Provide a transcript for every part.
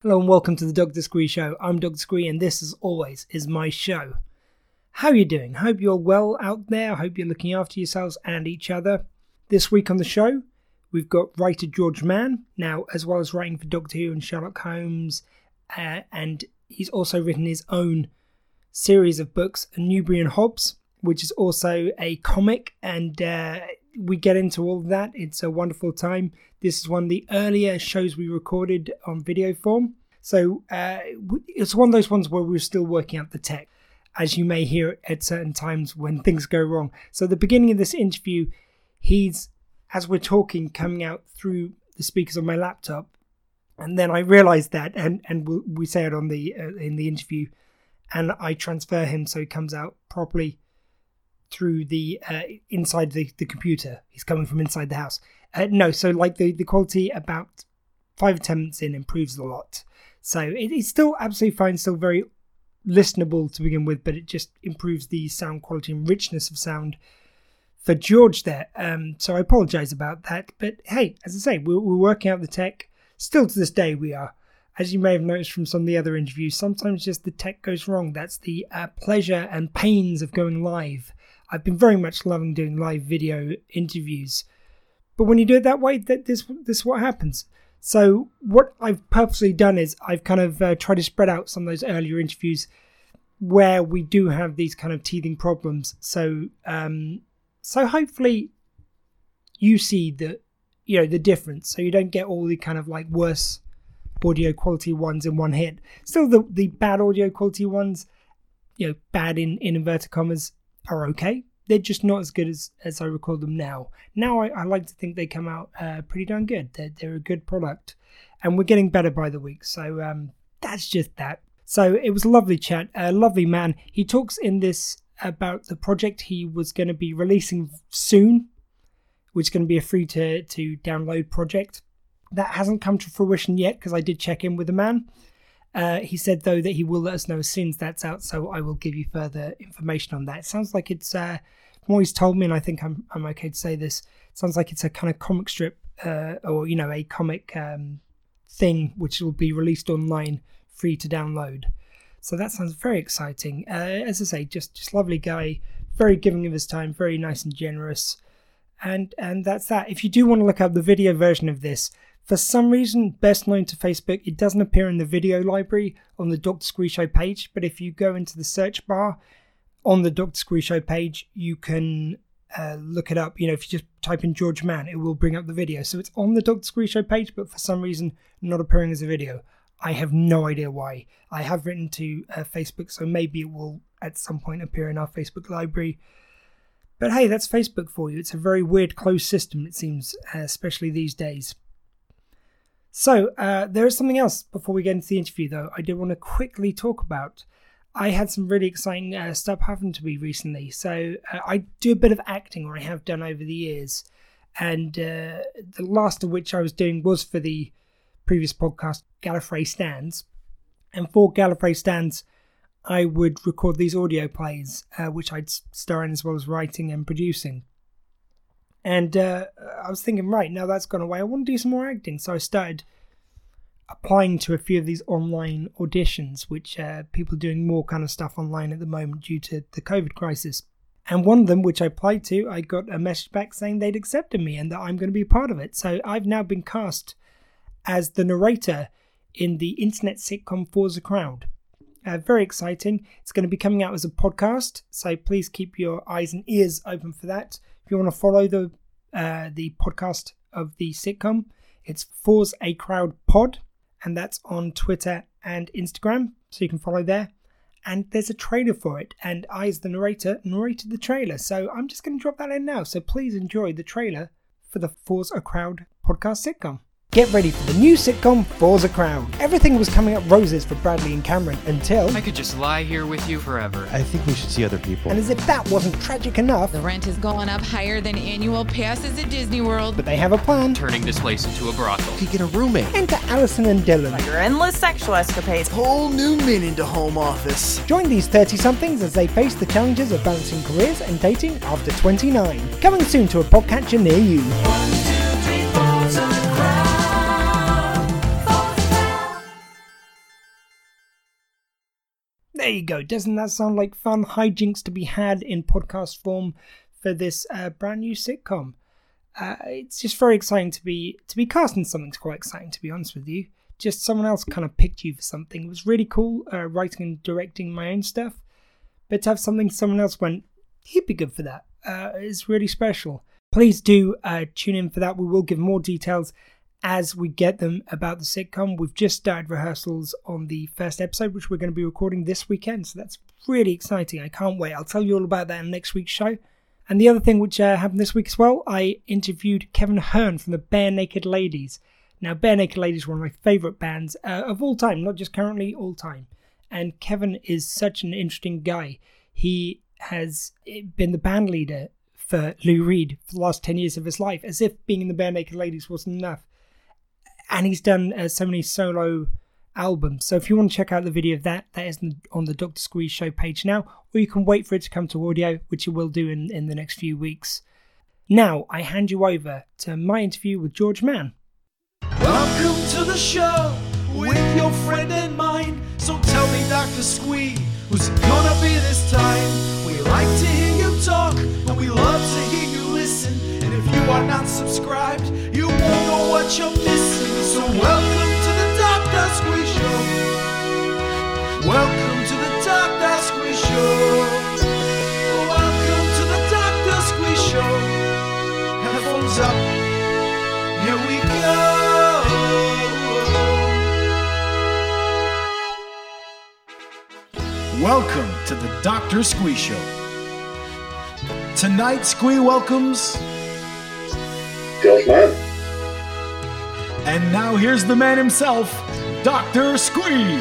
Hello and welcome to the Dr. Squee Show. I'm Dr. Squee and this, as always, is my show. How are you doing? Hope you're well out there. Hope you're looking after yourselves and each other. This week on the show, we've got writer George Mann, now as well as writing for Doctor Who and Sherlock Holmes, and he's also written his own series of books, Newbury and Hobbs, which is also a comic, and we get into all of that. It's a wonderful time. This is one of the earlier shows we recorded on video form. So it's one of those ones where we're still working out the tech, as you may hear at certain times when things go wrong. So the beginning of this interview, he's, as we're talking, coming out through the speakers on my laptop. And then I realised that, and we say it on the in the interview, and I transfer him so he comes out properly through the inside the computer. He's coming from inside the house. So like the quality about 5 or 10 minutes in improves a lot. So it's still absolutely fine, still very listenable to begin with, but it just improves the sound quality and richness of sound for George there. So I apologise about that. But hey, as I say, we're working out the tech. Still to this day we are. As you may have noticed from some of the other interviews, sometimes just the tech goes wrong. That's the pleasure and pains of going live. I've been very much loving doing live video interviews. But when you do it that way, this is what happens. So what I've purposely done is I've kind of tried to spread out some of those earlier interviews where we do have these kind of teething problems. So hopefully you see the difference. So you don't get all the kind of like worse audio quality ones in one hit. Still the bad audio quality ones, bad in inverted commas, are okay. They're just not as good as I record them now. Now I like to think they come out pretty darn good. They're a good product. And we're getting better by the week. So that's just that. So it was a lovely chat. A lovely man. He talks in this about the project he was going to be releasing soon, which is going to be a free to download project. That hasn't come to fruition yet because I did check in with the man. He said, though, that he will let us know as soon as that's out, so I will give you further information on that. It sounds like it's, from what he's told me, and I think I'm okay to say this, it sounds like it's a kind of comic strip, or, a comic thing, which will be released online, free to download. So that sounds very exciting. As I say, just lovely guy, very giving of his time, very nice and generous. And that's that. If you do want to look up the video version of this, for some reason, best known to Facebook, it doesn't appear in the video library on the Dr. Squee Show page. But if you go into the search bar on the Dr. Squee Show page, you can look it up. If you just type in George Mann, it will bring up the video. So it's on the Dr. Squee Show page, but for some reason, not appearing as a video. I have no idea why. I have written to Facebook, so maybe it will at some point appear in our Facebook library. But hey, that's Facebook for you. It's a very weird closed system, it seems, especially these days. So, there is something else before we get into the interview, though, I did want to quickly talk about. I had some really exciting stuff happen to me recently. So, I do a bit of acting, or I have done over the years. And the last of which I was doing was for the previous podcast, Gallifrey Stands. And for Gallifrey Stands, I would record these audio plays, which I'd star in as well as writing and producing. And I was thinking, right, now that's gone away, I want to do some more acting. So I started applying to a few of these online auditions, which people are doing more kind of stuff online at the moment due to the COVID crisis. And one of them, which I applied to, I got a message back saying they'd accepted me and that I'm going to be a part of it. So I've now been cast as the narrator in the internet sitcom Forza Crowd. Very exciting. It's going to be coming out as a podcast, so please keep your eyes and ears open for that. If you want to follow the podcast of the sitcom, it's Forza a Crowd Pod, and that's on Twitter and Instagram, so you can follow there. And there's a trailer for it, and I, as the narrator, narrated the trailer, so I'm just going to drop that in now. So please enjoy the trailer for the Forza a Crowd podcast sitcom. Get ready for the new sitcom, Forza Crowd. Everything was coming up roses for Bradley and Cameron until... I could just lie here with you forever. I think we should see other people. And as if that wasn't tragic enough... The rent is going up higher than annual passes at Disney World. But they have a plan. Turning this place into a brothel. You could get a roommate. Enter Allison and Dylan. Your endless sexual escapades. Whole new meaning to home office. Join these 30-somethings as they face the challenges of balancing careers and dating after 29. Coming soon to a podcatcher near you. 1, 2, 3, Forza Crowd. There you go. Doesn't that sound like fun hijinks to be had in podcast form for this brand new sitcom? It's just very exciting to be cast in something. It's quite exciting, to be honest with you. Just someone else kind of picked you for something. It was really cool writing and directing my own stuff. But to have someone else went, he'd be good for that. It's really special. Please do tune in for that. We will give more details as we get them about the sitcom. We've just started rehearsals on the first episode, which we're going to be recording this weekend. So that's really exciting. I can't wait. I'll tell you all about that in next week's show. And the other thing which happened this week as well, I interviewed Kevin Hearn from the Bare Naked Ladies. Now, Bare Naked Ladies is one of my favourite bands of all time, not just currently, all time. And Kevin is such an interesting guy. He has been the band leader for Lou Reed for the last 10 years of his life, as if being in the Bare Naked Ladies wasn't enough. And he's done so many solo albums. So if you want to check out the video of that, that is on the Dr. Squeeze Show page now, or you can wait for it to come to audio, which it will do in the next few weeks. Now, I hand you over to my interview with George Mann. Welcome to the show with your friend and mine. So tell me, Dr. Squee, who's it gonna be this time? We like to hear you talk, and we love to hear you listen. And if you are not subscribed, you won't know what you're missing. So welcome to the Dr. Squee Show. Welcome to the Dr. Squee Show. Welcome to the Dr. Squee Show. Headphones up, here we go. Welcome to the Dr. Squee Show. Tonight, Squee welcomes George Mann. And now here's the man himself, Dr. Squee.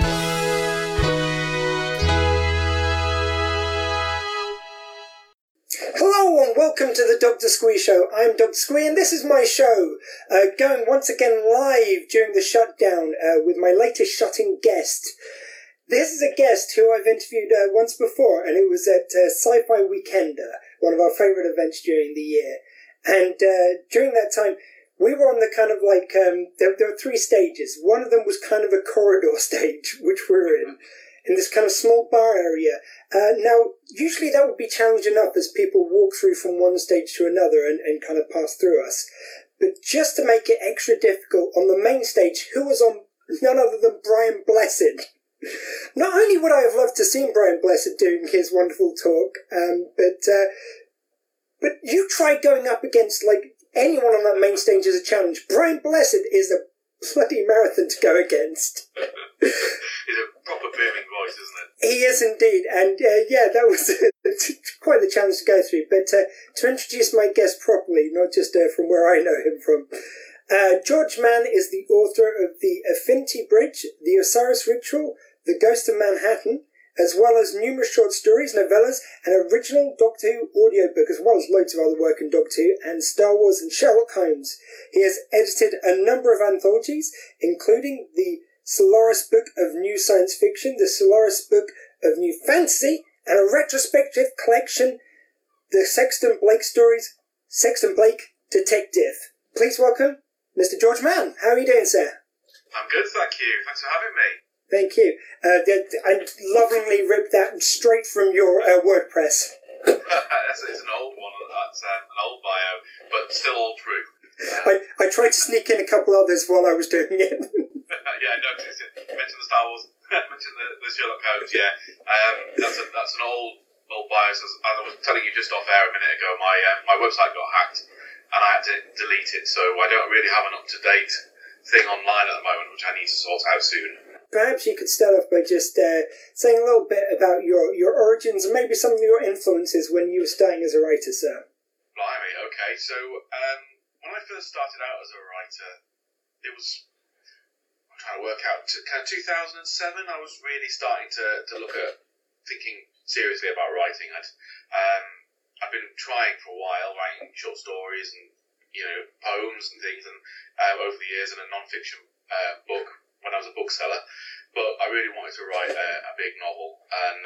Hello and welcome to the Dr. Squee Show. I'm Dr. Squee and this is my show, going once again live during the shutdown with my latest shut-in guest. This is a guest who I've interviewed once before, and it was at Sci-Fi Weekender, one of our favourite events during the year. And during that time, we were on the kind of like, there were three stages. One of them was kind of a corridor stage, which we were in this kind of small bar area. Now, usually that would be challenge enough as people walk through from one stage to another and kind of pass through us. But just to make it extra difficult, on the main stage, who was on none other than Brian Blessed. Not only would I have loved to see Brian Blessed doing his wonderful talk, but you tried going up against like anyone on that main stage as a challenge. Brian Blessed is a bloody marathon to go against. He's a proper booming voice, isn't it? He is indeed, and yeah, that was quite the challenge to go through. But to introduce my guest properly, not just from where I know him from, George Mann is the author of The Affinity Bridge, The Osiris Ritual, The Ghost of Manhattan, as well as numerous short stories, novellas, an original Doctor Who audiobook, as well as loads of other work in Doctor Who, and Star Wars and Sherlock Holmes. He has edited a number of anthologies, including the Solaris Book of New Science Fiction, the Solaris Book of New Fantasy, and a retrospective collection, The Sexton Blake Stories, Sexton Blake Detective. Please welcome Mr. George Mann. How are you doing, sir? I'm good, thank you. Thanks for having me. Thank you. I lovingly ripped that straight from your WordPress. It's an old one. That's an old bio, but still all true. I tried to sneak in a couple others while I was doing it. Yeah, no, you mentioned the Star Wars, mentioned the Sherlock Holmes. Yeah, that's an old bio. So as I was telling you just off air a minute ago, my website got hacked, and I had to delete it. So I don't really have an up to date thing online at the moment, which I need to sort out soon. Perhaps you could start off by just saying a little bit about your origins and maybe some of your influences when you were starting as a writer, sir. Blimey, okay. So when I first started out as a writer, it was, I'm trying to work out, kind of 2007, I was really starting to look at thinking seriously about writing. I've been trying for a while, writing short stories and poems and things, and over the years, in a non-fiction book when I was a bookseller, but I really wanted to write a big novel, and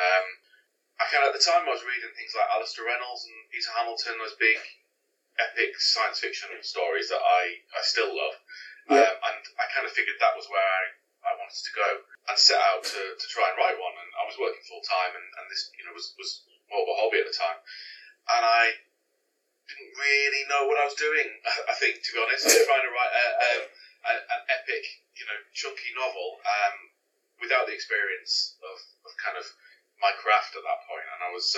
I kind of, at the time I was reading things like Alistair Reynolds and Peter Hamilton, those big epic science fiction stories that I still love, and I kind of figured that was where I wanted to go. and set out to try and write one. And I was working full time, and this was more of a hobby at the time, and I didn't really know what I was doing. I think, to be honest, I was trying to write an epic, chunky novel without the experience of kind of my craft at that point, and I was.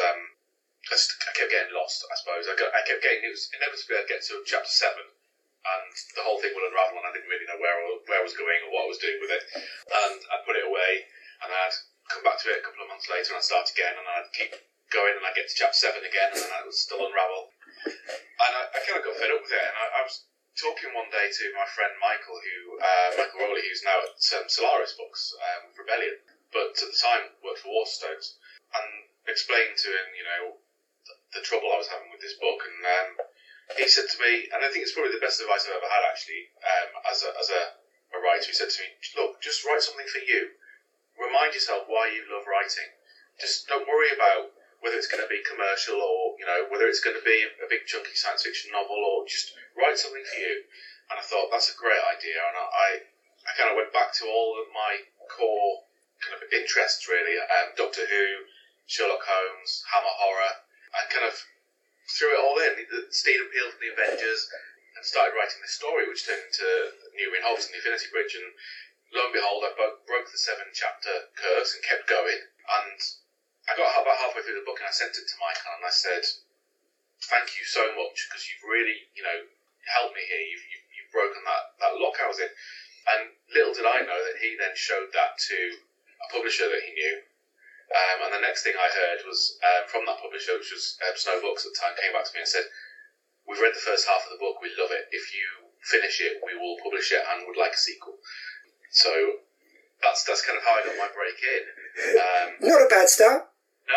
I kept getting lost, I suppose. I kept getting, it was inevitably I'd get to chapter 7 and the whole thing would unravel and I didn't really know where I was going or what I was doing with it. And I'd put it away and I'd come back to it a couple of months later and I'd start again and I'd keep going and I'd get to chapter 7 again and then I would still unravel. And I kind of got fed up with it, and I was talking one day to my friend Michael Rowley, who's now at Solaris Books with Rebellion, but at the time worked for Waterstones, and explained to him, the trouble I was having with this book, and he said to me, and I think it's probably the best advice I've ever had actually, as a writer. He said to me, look, just write something for you. Remind yourself why you love writing. Just don't worry about whether it's going to be commercial or, whether it's going to be a big chunky science fiction novel, or just write something for you. And I thought, that's a great idea, and I kind of went back to all of my core kind of interests really, Doctor Who, Sherlock Holmes, Hammer Horror, and kind of threw it all in. Steed appealed to the Avengers and started writing this story, which turned into New Green Hobbs and the Infinity Bridge. And lo and behold, I broke the 7-chapter curse and kept going. And I got about halfway through the book and I sent it to Michael and I said, thank you so much, because you've really, helped me here. You've broken that lock I was in. And little did I know that he then showed that to a publisher that he knew. And the next thing I heard was from that publisher, which was Snow Books at the time, came back to me and said, we've read the first half of the book, we love it. If you finish it, we will publish it and would like a sequel. So that's kind of how I got my break in. Not a bad start. No.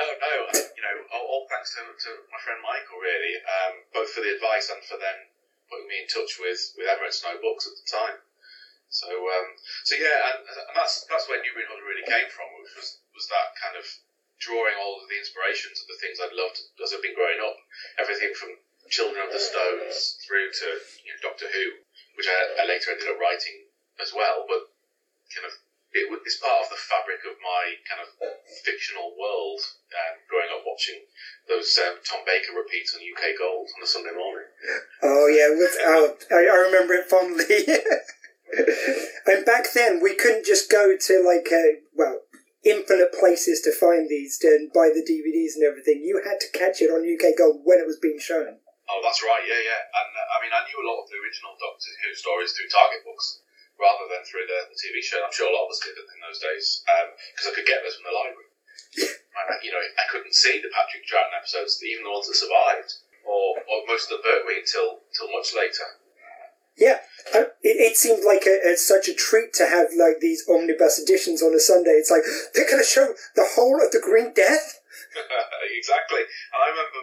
All thanks to my friend Michael, really, both for the advice and for them putting me in touch with Emirates Snow Books at the time. So yeah, and that's where New Green Hobbs really came from, which was that kind of drawing all of the inspirations of the things I'd loved as I've been growing up. Everything from Children of the Stones through to Doctor Who, which I later ended up writing as well, but kind of it's part of the fabric of my kind of fictional world, growing up watching those Tom Baker repeats on UK Gold on a Sunday morning. Oh yeah, I remember it fondly. And back then we couldn't just go to infinite places to find these and buy the DVDs and everything. You had to catch it on UK Gold when it was being shown. Oh, that's right, yeah. And I knew a lot of the original Doctor Who stories through Target Books rather than through the TV show. I'm sure a lot of us did in those days, because I could get those from the library. And, I couldn't see the Patrick Troughton episodes, even the ones that survived, or most of them burnt me until much later. Yeah, it seemed like such a treat to have these omnibus editions on a Sunday. It's like, they're going to show the whole of the Green Death? Exactly. And I remember,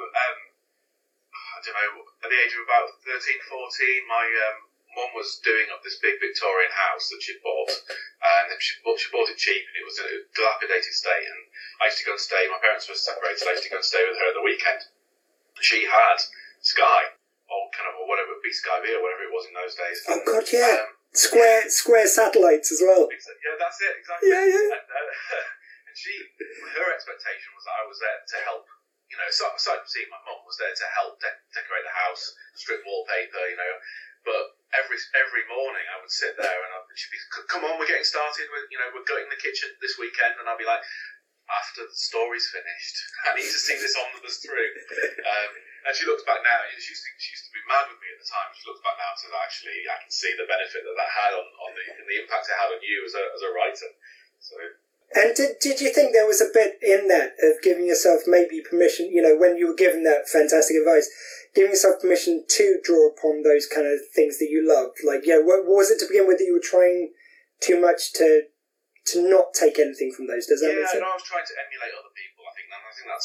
at the age of about 13, 14, my mum was doing up this big Victorian house that she'd bought, and she bought it cheap, and it was in a dilapidated state, and I used to go and stay, my parents were separated, so I used to go and stay with her at the weekend. She had Sky, or whatever, B-Sky V or whatever it was in those days. Oh God, yeah. Square satellites as well. Yeah, that's it, exactly. Yeah. And her expectation was that I was there to help, aside from seeing my mum, was there to help decorate the house, strip wallpaper, but every morning I would sit there and she'd be, come on, we're getting started, we're gutting the kitchen this weekend, and I'd be like, after the story's finished, I need to see this omnibus through. And she looks back now, she used to be mad with me at the time, she looks back now to that, actually, I can see the benefit that had on the impact it had on you as a writer. So. And did you think there was a bit in that of giving yourself maybe permission, when you were given that fantastic advice, giving yourself permission to draw upon those kind of things that you loved? What was it to begin with that you were trying too much to not take anything from those? Does that make sense? I was trying to emulate other people, I think that's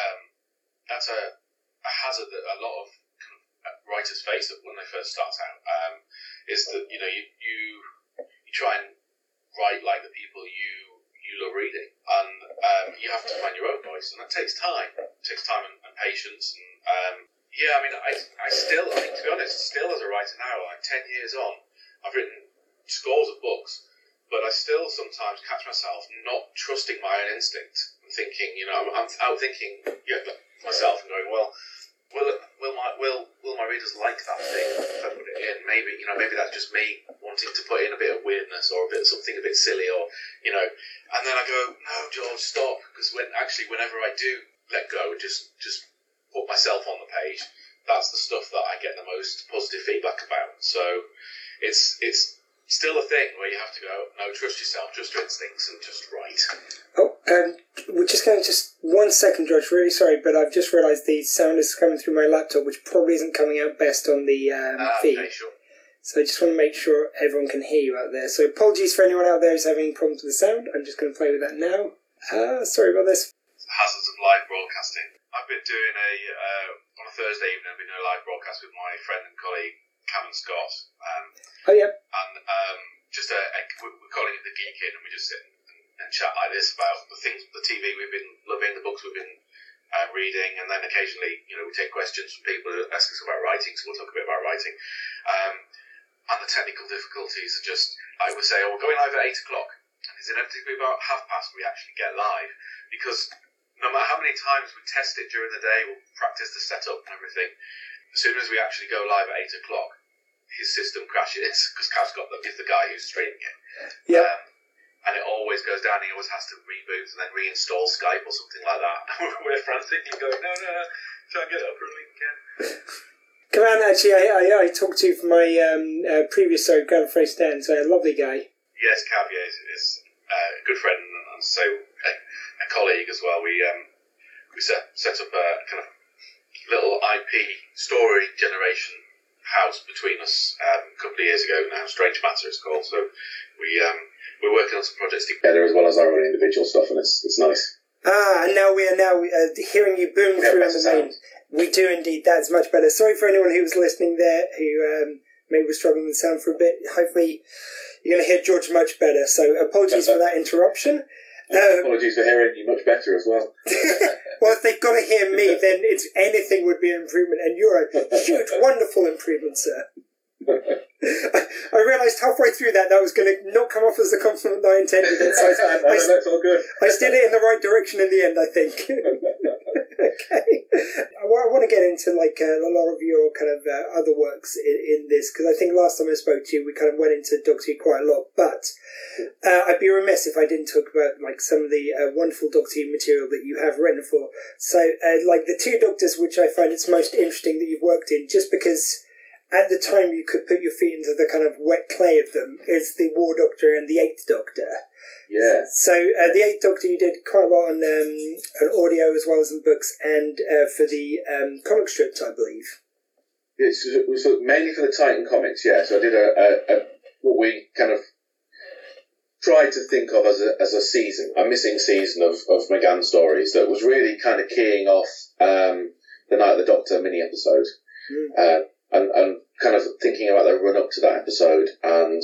a hazard that a lot of kind of writers face when they first start out, is that, you try and write like the people you love reading, and you have to find your own voice, and that takes time. It takes time and patience, and I still, to be honest, still as a writer now, 10 years on, I've written scores of books, but I still sometimes catch myself not trusting my own instinct and thinking, I'm out thinking myself and going, well, will my readers like that thing if I put it in? Maybe that's just me wanting to put in a bit of weirdness or a bit of something a bit silly, or and then I go, no, George, stop, because whenever I do let go and just put myself on the page, that's the stuff that I get the most positive feedback about. So it's still a thing where you have to go, no, trust yourself, trust your instincts, and just write. We're just going to just 1 second, George. Really sorry, but I've just realised the sound is coming through my laptop, which probably isn't coming out best on the feed. Okay, sure. So I just want to make sure everyone can hear you out there. So apologies for anyone out there who's having problems with the sound. I'm just going to play with that now. Sorry about this. Hazards of live broadcasting. I've been doing on a Thursday evening, I've been doing a live broadcast with my friend and colleague, Cameron Scott. And we're calling it The Geek In, and we just sit and chat like this about the things, the TV we've been loving, the books we've been reading, and then occasionally, we take questions from people who ask us about writing, so we'll talk a bit about writing. And the technical difficulties are just, like we say, we're going live at 8 o'clock, and it's inevitably about 8:30 we actually get live, because no matter how many times we test it during the day, we'll practice the setup and everything, as soon as we actually go live at 8 o'clock, his system crashes, because Cav's is the guy who's streaming it. Yeah. And it always goes down, he always has to reboot and then reinstall Skype or something like that. We're frantically going, no, try and get it up and running again. Come on, actually, I talked to you from my previous show, Grand Face Dan, so a lovely guy. Yes, Cav, is a good friend and so a colleague as well. We set up a kind of little IP story generation house between us a couple of years ago now. Strange Matter it's called. So we're working on some projects together as well as our own individual stuff, and it's nice. And now we are hearing you boom through on the main. We do indeed. That's much better. Sorry for anyone who was listening there who maybe was struggling with sound for a bit. Hopefully you're going to hear George much better. So apologies for that interruption. Apologies for hearing you much better as well. Well, if they've got to hear me, then anything would be an improvement, and you're a huge, wonderful improvement, sir. I realised halfway through that was going to not come off as the compliment that I intended it, so that's all good. I steered it in the right direction in the end, I think. Okay. I want to get into a lot of your kind of other works in this, because I think last time I spoke to you, we kind of went into Doctor Who quite a lot, but I'd be remiss if I didn't talk about some of the wonderful Doctor Who material that you have written for. So, the two Doctors, which I find it's most interesting that you've worked in, just because at the time you could put your feet into the kind of wet clay of them, is the War Doctor and the Eighth Doctor. Yeah. So the Eighth Doctor you did quite a lot on audio as well as in books, and for the comic strips, I believe. It was mainly for the Titan comics, yeah. So I did a what we kind of tried to think of as a season, a missing season of McGann stories that was really kind of keying off the Night of the Doctor mini episode. And kind of thinking about the run up to that episode, and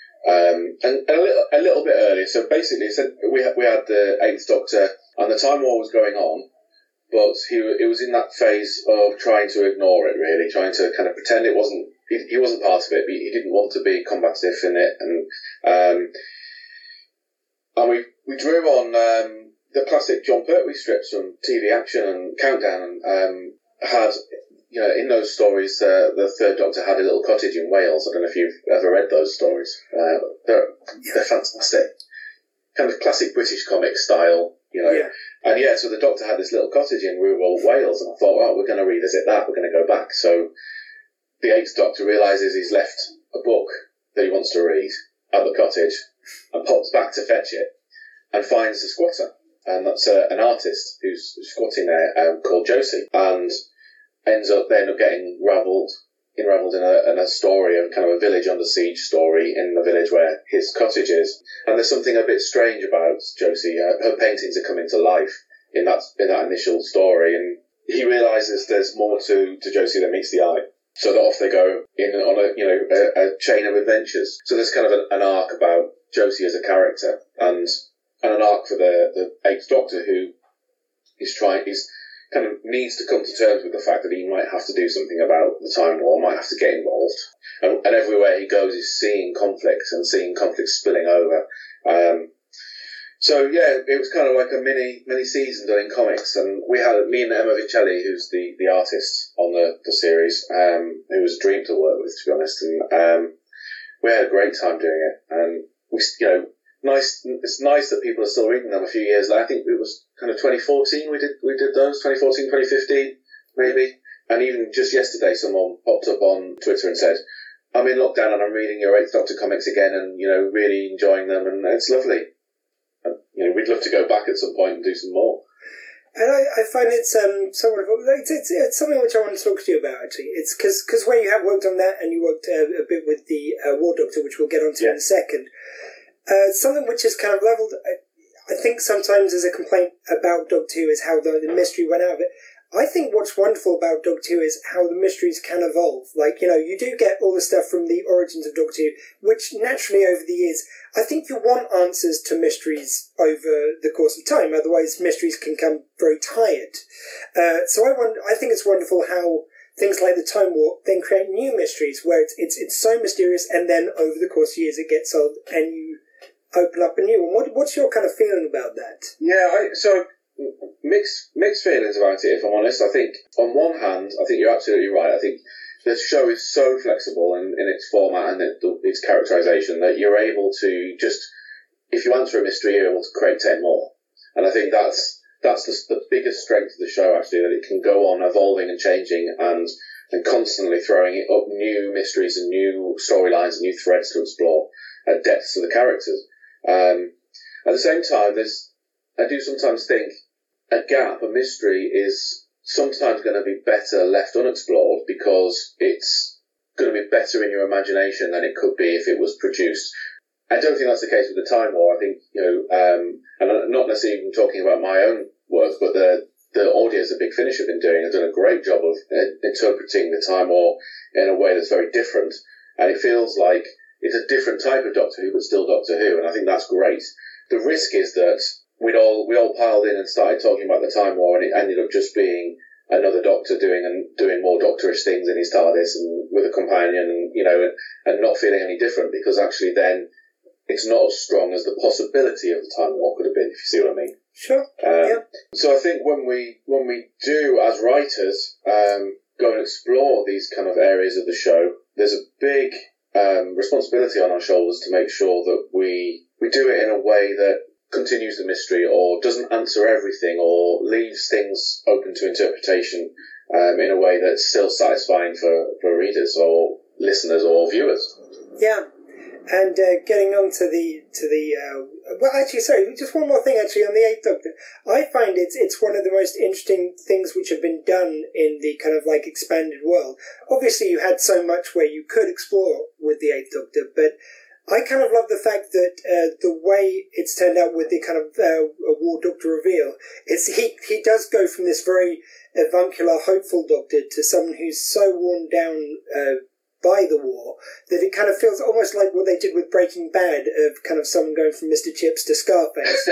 a little bit earlier. So basically, we had the Eighth Doctor, and the Time War was going on, but he was in that phase of trying to ignore it, really, trying to kind of pretend it wasn't. He wasn't part of it, but he didn't want to be combative in it, and we drew on the classic John Pertwee strips from TV Action and Countdown, and had. In those stories, the Third Doctor had a little cottage in Wales. I don't know if you've ever read those stories. They're fantastic. Kind of classic British comic style, Yeah. And so the Doctor had this little cottage in rural Wales, and I thought, well, we're going to revisit that. We're going to go back. So the Eighth Doctor realises he's left a book that he wants to read at the cottage, and pops back to fetch it, and finds a squatter. And that's an artist who's squatting there called Josie. And ends up getting unraveled in a story of kind of a village under siege story in the village where his cottage is. And there's something a bit strange about Josie. Her paintings are coming to life in that initial story, and he realises there's more to Josie than meets the eye. So that off they go on a chain of adventures. So there's kind of an arc about Josie as a character, and an arc for the Eighth Doctor, who he's kind of needs to come to terms with the fact that he might have to do something about the Time War, might have to get involved. And everywhere he goes is seeing conflicts and seeing conflicts spilling over. So yeah, it was kind of like a mini season done in comics, and we had me and Emma Vicelli, who's the artist on the series, who was a dream to work with, to be honest, and we had a great time doing it. And we, nice. It's nice that people are still reading them a few years later. I think it was kind of 2014 we did those, 2014, 2015 maybe. And even just yesterday, someone popped up on Twitter and said, "I'm in lockdown and I'm reading your 8th Doctor comics again, and really enjoying them, and it's lovely." We'd love to go back at some point and do some more. And I find it's somewhat of it's something which I want to talk to you about, actually. It's because where you have worked on that, and you worked a bit with the War Doctor, which we'll get onto in a second. Something which is kind of levelled, I think sometimes as a complaint about Doctor Who is how the mystery went out of it. I think what's wonderful about Doctor Who is how the mysteries can evolve. Like, you do get all the stuff from the origins of Doctor Who, which naturally over the years, I think you want answers to mysteries over the course of time. Otherwise, mysteries can become very tired. So I think it's wonderful how things like the Time War then create new mysteries where it's so mysterious, and then over the course of years it gets solved and you open up a new one. What's your kind of feeling about that? Yeah, so mixed feelings about it, if I'm honest. I think, on one hand, I think you're absolutely right. I think the show is so flexible in its format and its characterisation that you're able to just, if you answer a mystery, you're able to create 10 more. And I think that's the biggest strength of the show, actually, that it can go on evolving and changing and constantly throwing up new mysteries and new storylines and new threads to explore, depths to the characters. At the same time, I do sometimes think a gap, a mystery, is sometimes going to be better left unexplored because it's going to be better in your imagination than it could be if it was produced. I don't think that's the case with the Time War. I think, and I'm not necessarily even talking about my own work, but the audios that Big Finish have been doing have done a great job of interpreting the Time War in a way that's very different. And it feels like it's a different type of Doctor Who, but still Doctor Who, and I think that's great. The risk is that we all piled in and started talking about the Time War, and it ended up just being another Doctor doing more Doctorish things in his TARDIS and with a companion, and not feeling any different, because actually then it's not as strong as the possibility of the Time War could have been, if you see what I mean. Sure. Yeah. So I think when we do, as writers, go and explore these kind of areas of the show, there's a big responsibility on our shoulders to make sure that we do it in a way that continues the mystery or doesn't answer everything or leaves things open to interpretation in a way that's still satisfying for readers or listeners or viewers. Yeah. And getting on to the well, actually, sorry, just one more thing, actually, on the 8th Doctor. I find it's one of the most interesting things which have been done in the kind of like expanded world. Obviously, you had so much where you could explore with the 8th Doctor, but I kind of love the fact that the way it's turned out with the kind of War Doctor reveal, he does go from this very avuncular, hopeful Doctor to someone who's so worn down by the war that it kind of feels almost like what they did with Breaking Bad, of kind of someone going from Mr. Chips to Scarface.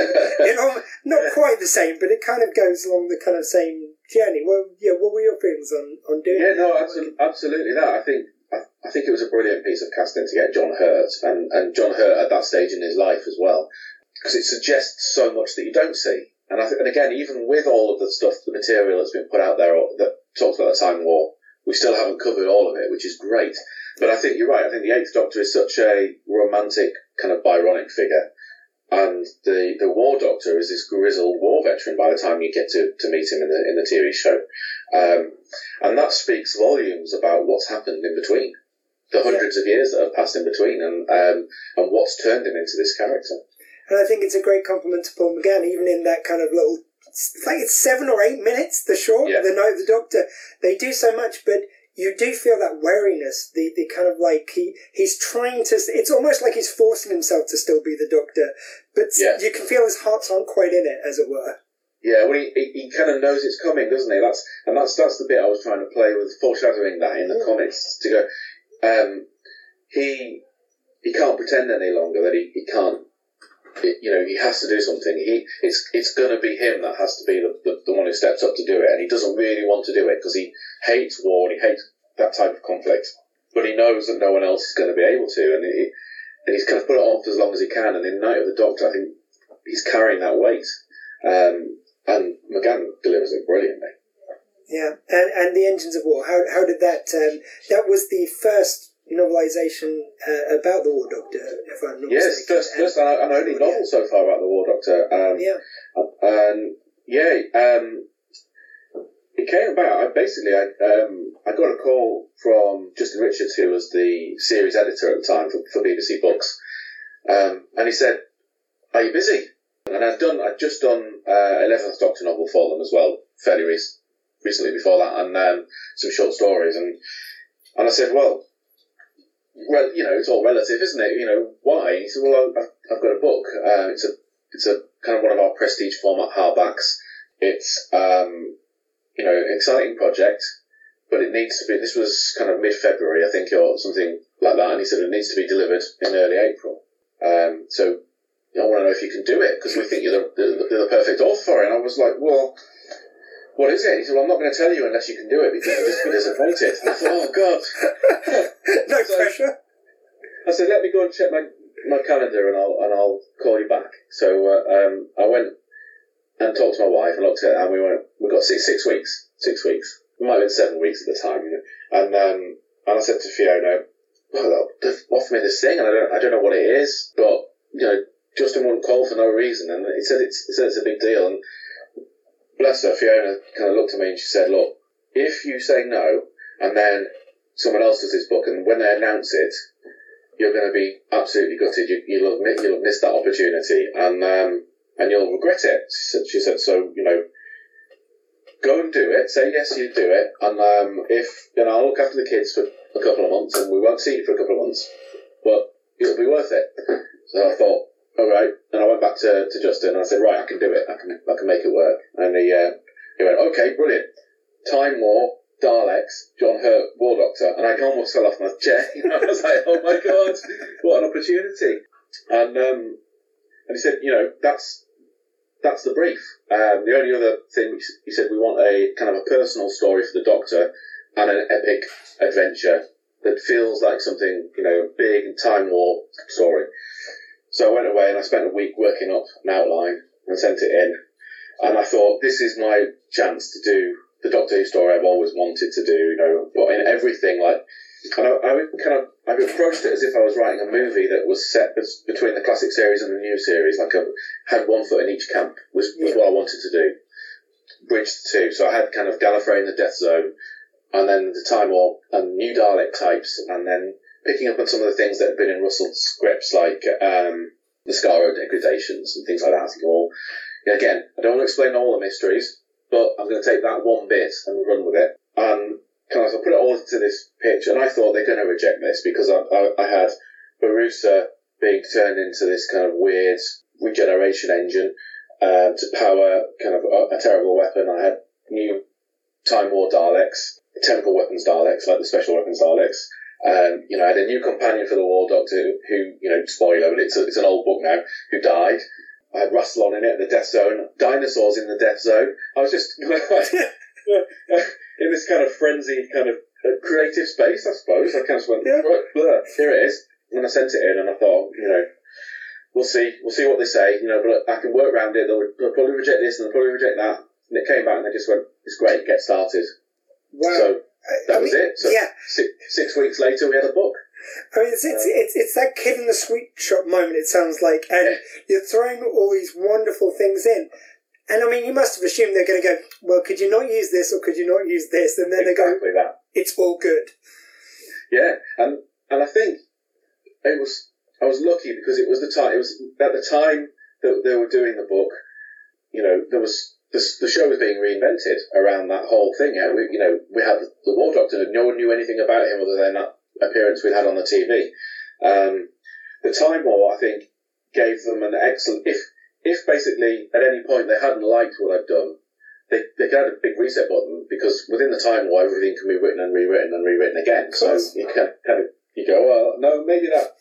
Not quite the same, but it kind of goes along the kind of same journey. Well, yeah, what were your feelings on doing that? Yeah, no, absolutely that. I think it was a brilliant piece of casting to get John Hurt, and John Hurt at that stage in his life as well, because it suggests so much that you don't see. And again, even with all of the stuff, the material that's been put out there that talks about the Time War, we still haven't covered all of it, which is great. But I think you're right. I think the 8th Doctor is such a romantic, kind of Byronic figure. And the War Doctor is this grizzled war veteran by the time you get to meet him in the TV show. And that speaks volumes about what's happened in between, the hundreds of years that have passed in between, and what's turned him into this character. And I think it's a great compliment to Paul McGann, even in that kind of little, it's 7 or 8 minutes, the short, the Night of the Doctor. They do so much, but you do feel that wariness, the kind of like, he's trying to, it's almost like he's forcing himself to still be the Doctor, but you can feel his heart's not quite in it, as it were. Yeah, well, he kind of knows it's coming, doesn't he? That's the bit I was trying to play with, foreshadowing that in the comics, to go, he can't pretend any longer that he can't he has to do something. It's going to be him that has to be the one who steps up to do it, and he doesn't really want to do it because he hates war and he hates that type of conflict. But he knows that no one else is going to be able to, and he's kind of put it off as long as he can. And in Night of the Doctor, I think he's carrying that weight, and McGann delivers it brilliantly. Yeah, and the Engines of War. How did that? That was the first novelisation about the War Doctor, if I'm not mistaken. Yes, first and only novel so far about the War Doctor. It came about. I got a call from Justin Richards, who was the series editor at the time for BBC Books, and he said, "Are you busy?" And I'd just done 11th Doctor novel for them as well, fairly recently before that, and some short stories, and I said, well, it's all relative, isn't it? Why? And he said, well, I've got a book. It's a kind of one of our prestige format hardbacks. It's an exciting project, but it needs to be. This was kind of mid-February, I think, or something like that, and he said it needs to be delivered in early April. So I want to know if you can do it, because we think you're the perfect author for it. And I was like, well, what is it? He said, well, I'm not going to tell you unless you can do it, because you'll just be disappointed. And I thought, oh, God. No pressure. I said, let me go and check my calendar, and I'll call you back. So I went and talked to my wife and looked at it, and we got 6 weeks. 6 weeks. It might have been 7 weeks at the time, And I said to Fiona, well, they've offered me this thing, and I don't know what it is, but Justin wouldn't call for no reason, and he said it's a big deal. And bless her, Fiona kind of looked at me and she said, look, if you say no, and then someone else does this book, and when they announce it, you're going to be absolutely gutted. You'll have missed that opportunity, and you'll regret it. She said, so go and do it. Say yes, you do it, and I'll look after the kids for a couple of months, and we won't see you for a couple of months, but it'll be worth it. So I thought, all right, and I went back to Justin and I said, right, I can do it. I can make it work. And he went, okay, brilliant. Time War, Daleks, John Hurt, War Doctor, and I almost fell off my chair. I was like, oh my God, what an opportunity! And he said, that's the brief. The only other thing he said, we want a kind of a personal story for the Doctor and an epic adventure that feels like something big and Time War story. So I went away and I spent a week working up an outline and sent it in. And I thought, this is my chance to do the Doctor Who story I've always wanted to do, but in everything, I approached it as if I was writing a movie that was set between the classic series and the new series. Like I had one foot in each camp was what I wanted to do. Bridge the two. So I had kind of Gallifrey in the Death Zone, and then the Time War and new Dalek types, and then picking up on some of the things that had been in Russell's scripts, like the Skaro degradations and things like that. Again, I don't want to explain all the mysteries, but I'm going to take that one bit and run with it. And I put it all into this pitch, and I thought they're going to reject this because I had Barusa being turned into this kind of weird regeneration engine to power kind of a terrible weapon. I had new Time War Daleks, chemical weapons Daleks, like the special weapons Daleks. I had a new companion for the War Doctor who spoiler, but it's an old book now, who died. I had Rassilon in it, the Death Zone, dinosaurs in the Death Zone. I was just in this kind of frenzied kind of creative space, I suppose. I kind of went, right, blur, here it is. And I sent it in, and I thought, we'll see what they say, but I can work around it. They'll probably reject this and they'll probably reject that. And it came back and they just went, it's great, get started. Wow. So that was it. So 6 weeks later, we had a book. I mean, it's that kid in the sweet shop moment, it sounds like, and you're throwing all these wonderful things in. And I mean, you must have assumed they're going to go, well, could you not use this or could you not use this? And then exactly they go, that. It's all good. Yeah, and I think I was lucky because it was at the time that they were doing the book, there was the show was being reinvented around that whole thing. We had the War Doctor, and no one knew anything about him other than that appearance we'd had on the TV. The Time War, I think, gave them an excellent. If basically at any point they hadn't liked what I'd done, they had a big reset button, because within the Time War everything can be written and rewritten again. So you can kind of you go, well, no, maybe that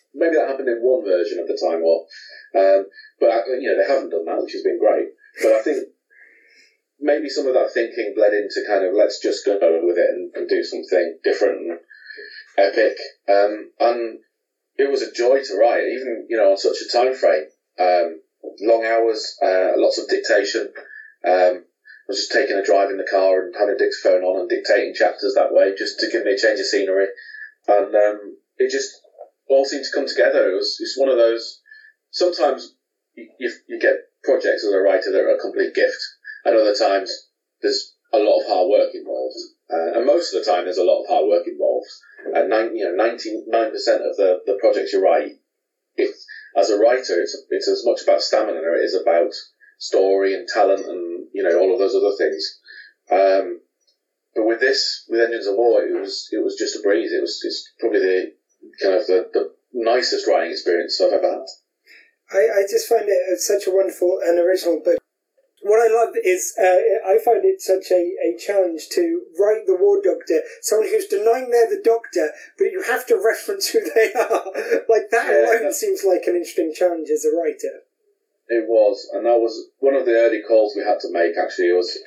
maybe that happened in one version of the Time War, but they haven't done that, which has been great. But I think maybe some of that thinking bled into kind of let's just go with it and do something different and epic. And it was a joy to write, even on such a time frame. Long hours, lots of dictation. I was just taking a drive in the car and having Dick's phone on and dictating chapters that way, just to give me a change of scenery. And it just all seemed to come together. It was one of those. Sometimes you get projects as a writer that are a complete gift, and other times there's a lot of hard work involved. And most of the time there's a lot of hard work involved. And 99% of the projects you write, as a writer, it's as much about stamina as it is about story and talent and all of those other things. But with Engines of War, it was just a breeze. It's probably the nicest writing experience I've ever had. I just find it such a wonderful and original book. What I love is I find it such a challenge to write the War Doctor, someone who's denying they're the Doctor, but you have to reference who they are. Like that alone seems like an interesting challenge as a writer. It was, and that was one of the early calls we had to make. Actually, it was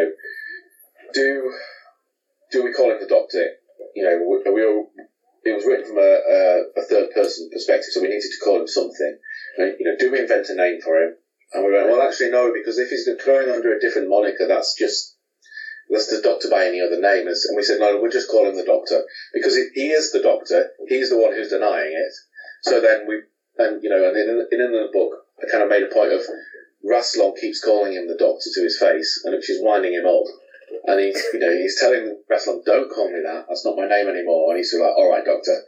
do we call him the Doctor? It was written from a third person perspective, so we needed to call him something. Do we invent a name for him? And we went, well, actually, no, because if he's going under a different moniker, that's the Doctor by any other name. And we said, no, we'll just call him the Doctor. Because he is the Doctor, he's the one who's denying it. So then and in the book, I kind of made a point of Rassilon keeps calling him the Doctor to his face, and she's winding him up. And he's telling Rassilon, don't call me that, that's not my name anymore. And he's sort of like, all right, Doctor.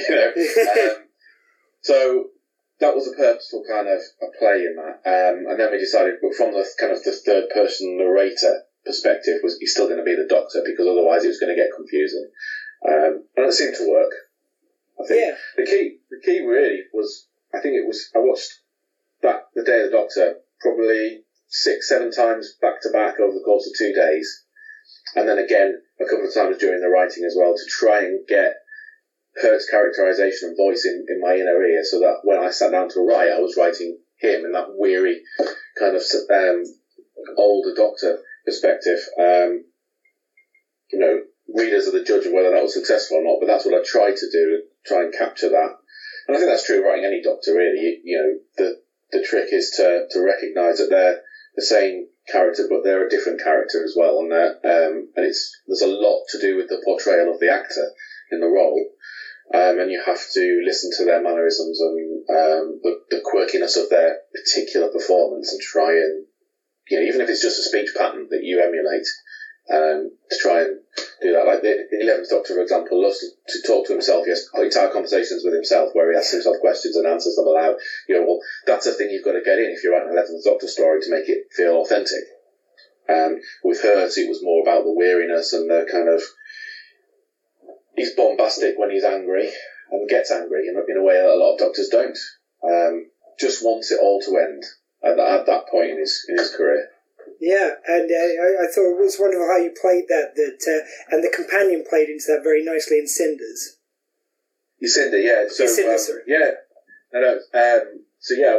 So that was a purposeful kind of a play in that. And then we decided, from the kind of the third person narrator perspective, he's still going to be the Doctor, because otherwise it was going to get confusing. And it seemed to work. I think the key really was, I watched The Day of the Doctor probably 6-7 times back to back over the course of 2 days. And then again, a couple of times during the writing as well, to try and get Hert's characterisation and voice in my inner ear, so that when I sat down to write, I was writing him in that weary kind of older Doctor perspective. Readers are the judge of whether that was successful or not, but that's what I tried to do, try and capture that. And I think that's true of writing any Doctor, really. The trick is to recognise that they're the same character, but they're a different character as well, and there's a lot to do with the portrayal of the actor in the role. And you have to listen to their mannerisms and the quirkiness of their particular performance, and try and, even if it's just a speech pattern that you emulate, to try and do that. Like the 11th Doctor, for example, loves to talk to himself. He has entire conversations with himself where he asks himself questions and answers them aloud. Well, that's a thing you've got to get in if you're writing an 11th Doctor story to make it feel authentic. With Hurt, it was more about the weariness and the kind of, he's bombastic when he's angry and gets angry in a way that a lot of Doctors don't. Just wants it all to end at that point in his career. Yeah, and I thought it was wonderful how you played that and the companion played into that very nicely in Cinders. Cinder, yeah. So, Cinder, sorry. Yeah. No. So yeah,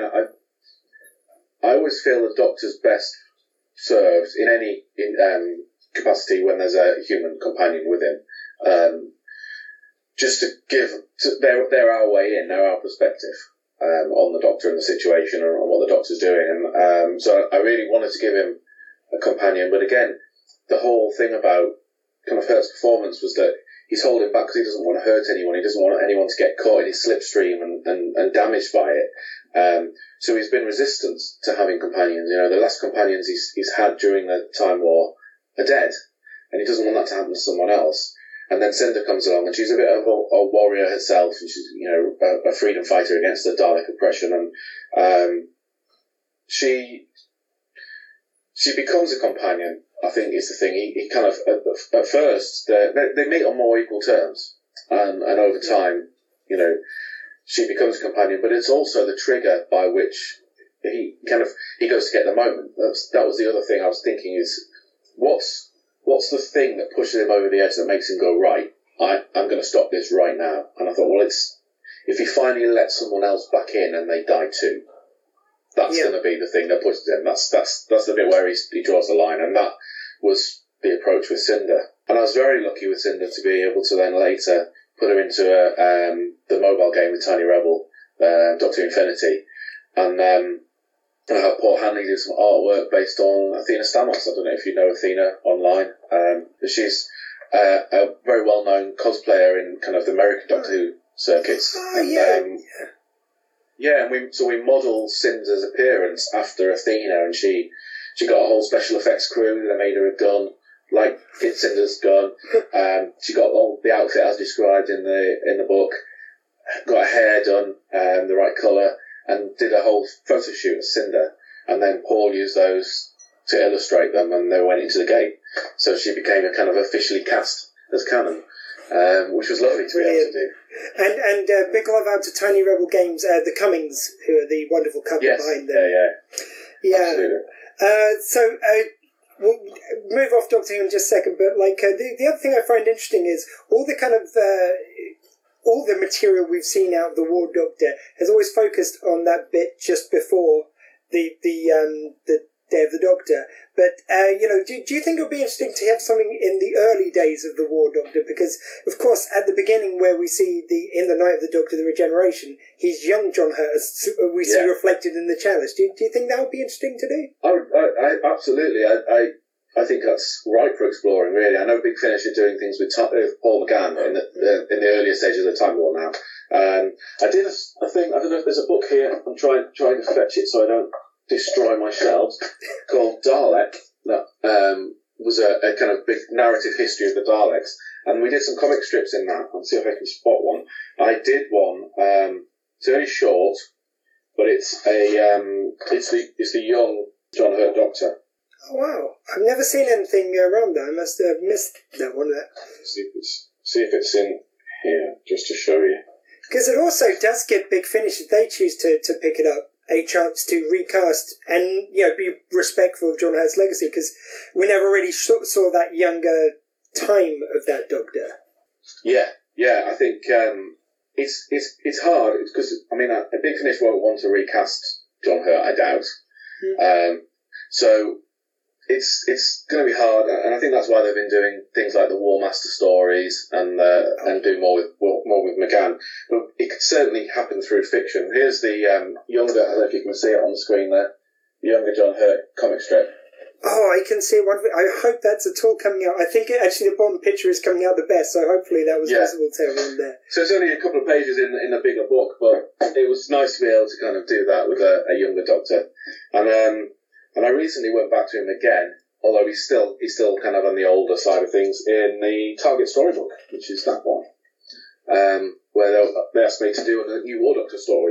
I always feel the Doctor's best served in any capacity when there's a human companion with him. Just to give, they're our way in, they're our perspective. On the Doctor and the situation and on what the Doctor's doing, and so I really wanted to give him a companion. But again, the whole thing about kind of Hert's performance was that he's holding back because he doesn't want to hurt anyone. He doesn't want anyone to get caught in his slipstream and damaged by it. So he's been resistant to having companions. The last companions he's had during the Time War are dead, and he doesn't want that to happen to someone else. And then Cinder comes along, and she's a bit of a warrior herself, and she's, a freedom fighter against the Dalek oppression, and she becomes a companion, I think, is the thing. He kind of, at first, they meet on more equal terms, and over time, she becomes a companion, but it's also the trigger by which he goes to get the moment. That was the other thing I was thinking is, what's the thing that pushes him over the edge that makes him go, right, I'm going to stop this right now? And I thought, well, it's if he finally lets someone else back in and they die too, that's going to be the thing that pushes him. That's the bit where he draws the line, and that was the approach with Cinder. And I was very lucky with Cinder to be able to then later put her into the mobile game with Tiny Rebel, Dr. Infinity, and have Paul Hanley do some artwork based on Athena Stamos. I don't know if you know Athena online. But she's a very well-known cosplayer in kind of the American Doctor Who circuits. And we modelled Cinder's appearance after Athena, and she got a whole special effects crew that made her a gun, like Cinder's gun. She got all the outfit as described in the book, got her hair done the right colour, and did a whole photo shoot of Cinder. And then Paul used those to illustrate them, and they went into the game. So she became a kind of officially cast as canon, which was lovely to be able to do. And big love out to Tiny Rebel Games, the Cummings, who are the wonderful couple behind them. Yeah. Absolutely. We'll move off Doctor Who in just a second, but the other thing I find interesting is all the kind of all the material we've seen out of the War Doctor has always focused on that bit just before the Day of the Doctor. But do you think it would be interesting to have something in the early days of the War Doctor? Because of course, at the beginning, where we see in the Night of the Doctor, the regeneration, he's young John Hurt, as we see reflected in the chalice. Do you think that would be interesting to do? I absolutely. I think that's ripe for exploring, really. I know Big Finish are doing things with Paul McGann in the earlier stages of the Time War now. I did a thing, I don't know if there's a book here, I'm trying to fetch it so I don't destroy my shelves, called Dalek, that was a kind of big narrative history of the Daleks. And we did some comic strips in that. I'll see if I can spot one. I did one, it's very short, but it's the young John Hurt Doctor. Oh, wow. I've never seen anything around that. I must have missed that one. See if it's in here, just to show you. Because it also does give Big Finish, if they choose to pick it up, a chance to recast and be respectful of John Hurt's legacy, because we never really saw that younger time of that Doctor. Yeah. I think it's hard because a Big Finish won't want to recast John Hurt, I doubt. So it's going to be hard, and I think that's why they've been doing things like the War Master stories and do more with McGann. But it could certainly happen through fiction. Here's the younger, I don't know if you can see it on the screen there, the younger John Hurt comic strip. Oh, I can see one. I hope that's at all coming out. I think actually the bottom picture is coming out the best, so hopefully that was visible to everyone there. So it's only a couple of pages in a bigger book, but it was nice to be able to kind of do that with a younger Doctor. And I recently went back to him again, although he's still kind of on the older side of things, in the Target storybook, which is that one, where they asked me to do a new War Doctor story.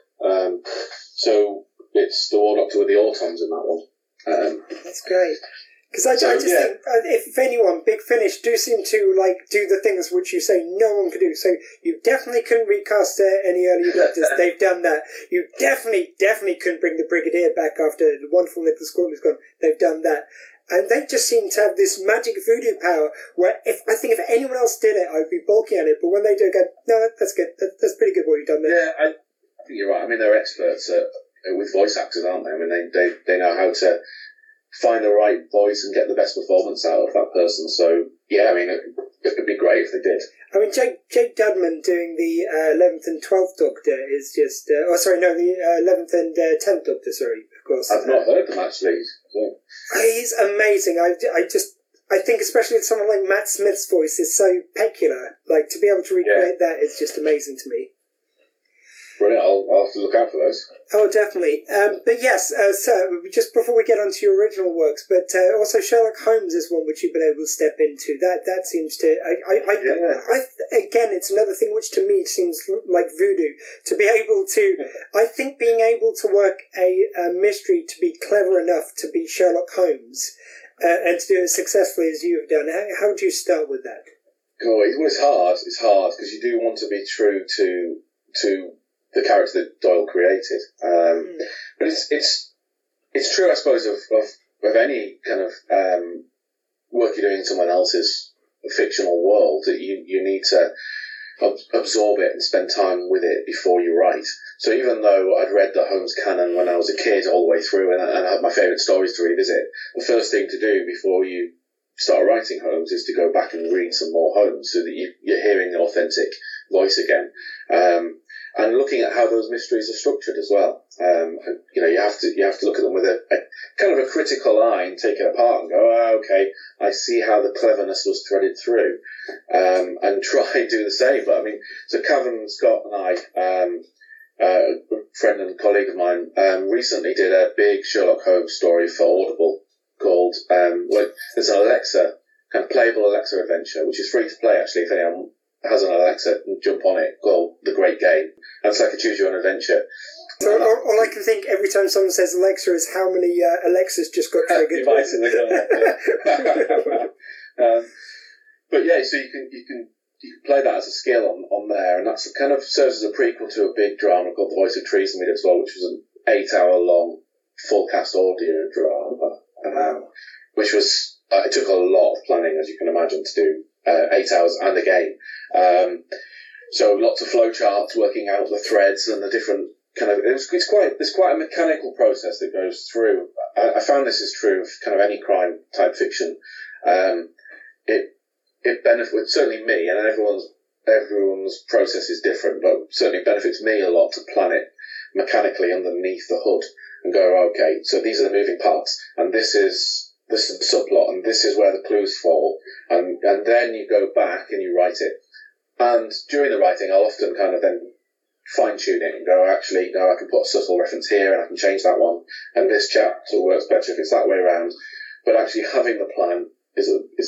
So it's the War Doctor with the Autons in that one. That's great. Because I just think, if anyone, Big Finish do seem to do the things which you say no one could do. So you definitely couldn't recast any earlier Doctors. They've done that. You definitely couldn't bring the Brigadier back after the wonderful Nicholas Courtney's gone. They've done that. And they just seem to have this magic voodoo power where if anyone else did it, I'd be balking at it. But when they do, I go, no, that's good. That's pretty good what you've done there. Yeah, I think you're right. They're experts with voice actors, aren't they? They know how to find the right voice and get the best performance out of that person. So, yeah, it would be great if they did. Jake Dudman doing the 11th and 12th Doctor is just... the 11th and 10th Doctor, sorry, of course. I've not heard them, actually. So. He's amazing. I think especially with someone like Matt Smith's voice is so peculiar. To be able to recreate that is just amazing to me. Brilliant. I'll have to look out for those. Oh, definitely. But yes, sir, just before we get on to your original works, but also Sherlock Holmes is one which you've been able to step into. That seems to... again, it's another thing which to me seems like voodoo. To be able to... I think being able to work a mystery to be clever enough to be Sherlock Holmes and to do it successfully as you have done, how would you start with that? Oh, it's hard. It's hard because you do want to be true to the character that Doyle created. But it's true, I suppose, of any kind of work you're doing in someone else's fictional world, that you need to absorb it and spend time with it before you write. So even though I'd read the Holmes canon when I was a kid all the way through, and I had my favourite stories to revisit, the first thing to do before you start writing Holmes is to go back and read some more Holmes, so that you're hearing the authentic voice again, and looking at how those mysteries are structured as well. You have to look at them with a kind of a critical eye and take it apart and go, okay, I see how the cleverness was threaded through, and try and do the same. But I mean, so Cavan Scott and I, a friend and colleague of mine, recently did a big Sherlock Holmes story for Audible called, there's an Alexa, kind of playable Alexa adventure, which is free to play actually if anyone has an Alexa, and jump on it, called The Great Game. And it's like a choose your own adventure. So all I can think every time someone says Alexa is how many Alexas just got triggered. Device in the car. But yeah, so you can play that as a skill on there, and that's kind of serves as a prequel to a big drama called The Voice of Treason we did as well, which was an 8-hour long full cast audio drama, which was it took a lot of planning, as you can imagine, to do 8 hours and a game. So lots of flowcharts working out the threads and the different kind of. It's quite a mechanical process that goes through. I found this is true of kind of any crime type fiction. It benefits certainly me, and everyone's process is different, but certainly benefits me a lot to plan it mechanically underneath the hood and go, okay, so these are the moving parts, and this is the subplot, and this is where the clues fall, and then you go back and you write it. And during the writing, I'll often kind of then fine-tune it and go, actually, no, I can put a subtle reference here, and I can change that one, and this chapter works better if it's that way around. But actually having the plan is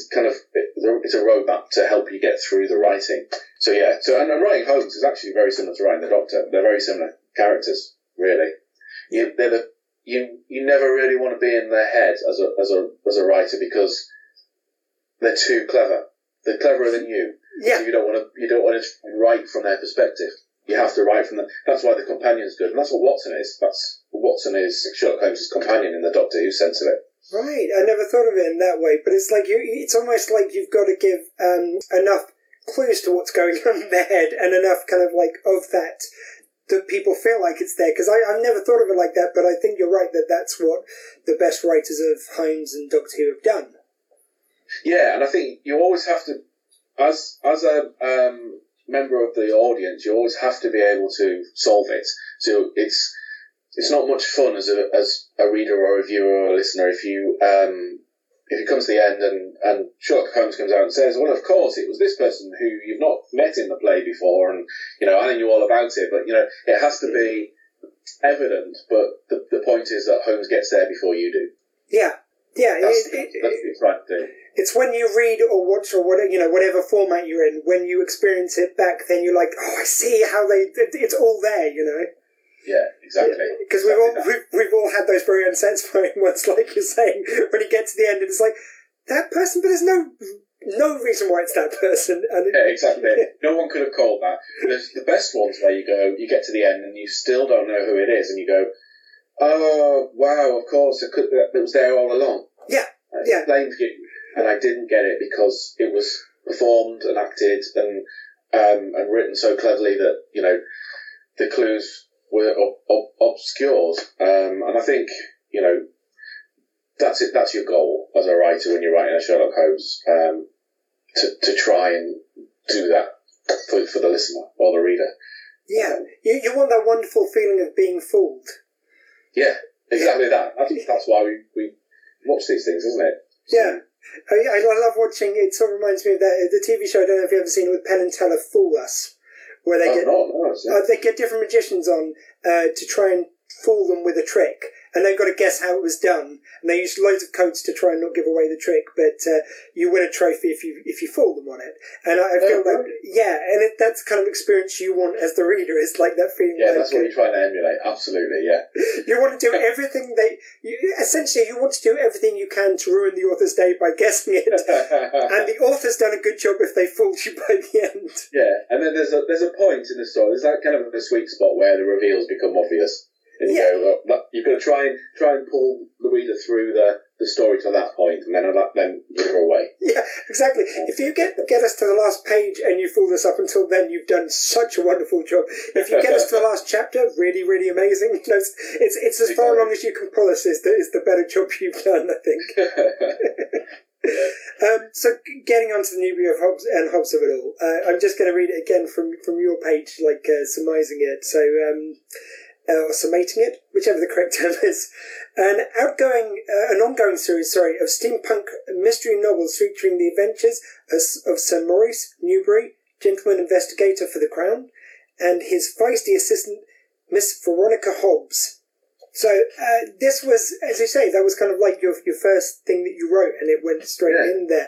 a roadmap to help you get through the writing. So yeah, and writing Holmes is actually very similar to writing the Doctor. They're very similar characters, really. You never really want to be in their head as a writer, because they're too clever. They're cleverer than you. Yeah. So you don't want to write from their perspective. You have to write from them. That's why the companion's good, and that's what Watson is. Watson is Sherlock Holmes' companion in the Doctor Who sense of it. Right, I never thought of it in that way, but it's like it's almost like you've got to give enough clues to what's going on in their head, and enough kind of like of that people feel like it's there. Because I've never thought of it like that, but I think you're right that that's what the best writers of Holmes and Doctor Who have done. Yeah, and I think you always have to, as a member of the audience, you always have to be able to solve it. So it's not much fun as a reader or a viewer or a listener if it comes to the end and Sherlock Holmes comes out and says, well, of course, it was this person who you've not met in the play before, and I knew all about it, but it has to be evident. But the point is that Holmes gets there before you do. Yeah. That's what you're trying to do. It's when you read or watch or whatever format you're in, when you experience it back, then you're like, oh, I see how it's all there, Yeah, exactly. Because we've all had those very unsatisfying ones, like you're saying, when you get to the end and it's like, that person, but there's no reason why it's that person. And yeah, exactly. No one could have called that. There's the best ones where you get to the end and you still don't know who it is, and you go, oh, wow, of course, it was there all along. Yeah, I explained to you, and I didn't get it because it was performed and acted and written so cleverly that, the clues were obscured. And I think, that's it. That's your goal as a writer when you're writing a Sherlock Holmes, to try and do that for the listener or the reader. Yeah, you want that wonderful feeling of being fooled. Yeah, exactly that. That's why we watch these things, isn't it? Yeah. I love watching, it sort of reminds me of the TV show, I don't know if you've ever seen it, with Penn and Teller, Fool Us, where they get different magicians on to try and fool them with a trick, and they've got to guess how it was done, and they use loads of codes to try and not give away the trick, but you win a trophy if you fool them on it. And I feel like, and that's the kind of experience you want as the reader. It's like that feeling. Yeah, that's what you're trying to emulate. Absolutely, yeah. You want to do everything essentially you want to do everything you can to ruin the author's day by guessing it, and the author's done a good job if they fooled you by the end. Yeah, and then there's a point in the story. There's that kind of a sweet spot where the reveals become obvious. And you go, well, you've got to try and pull the reader through the story to that point, and then give her away. Yeah, exactly. If you get us to the last page and you fool us up until then, you've done such a wonderful job. If you get us to the last chapter, really, really amazing. You know, it's as far along as you can pull us is the better job you've done, I think. So getting on to the Newbery of Hobbs and Hobbs of it all, I'm just going to read it again from your page, like surmising it. So, or summating it, whichever the correct term is. An ongoing series, of steampunk mystery novels featuring the adventures of Sir Maurice Newbery, gentleman investigator for the Crown, and his feisty assistant, Miss Veronica Hobbs. So this was, as you say, that was kind of like your first thing that you wrote, and it went straight in there.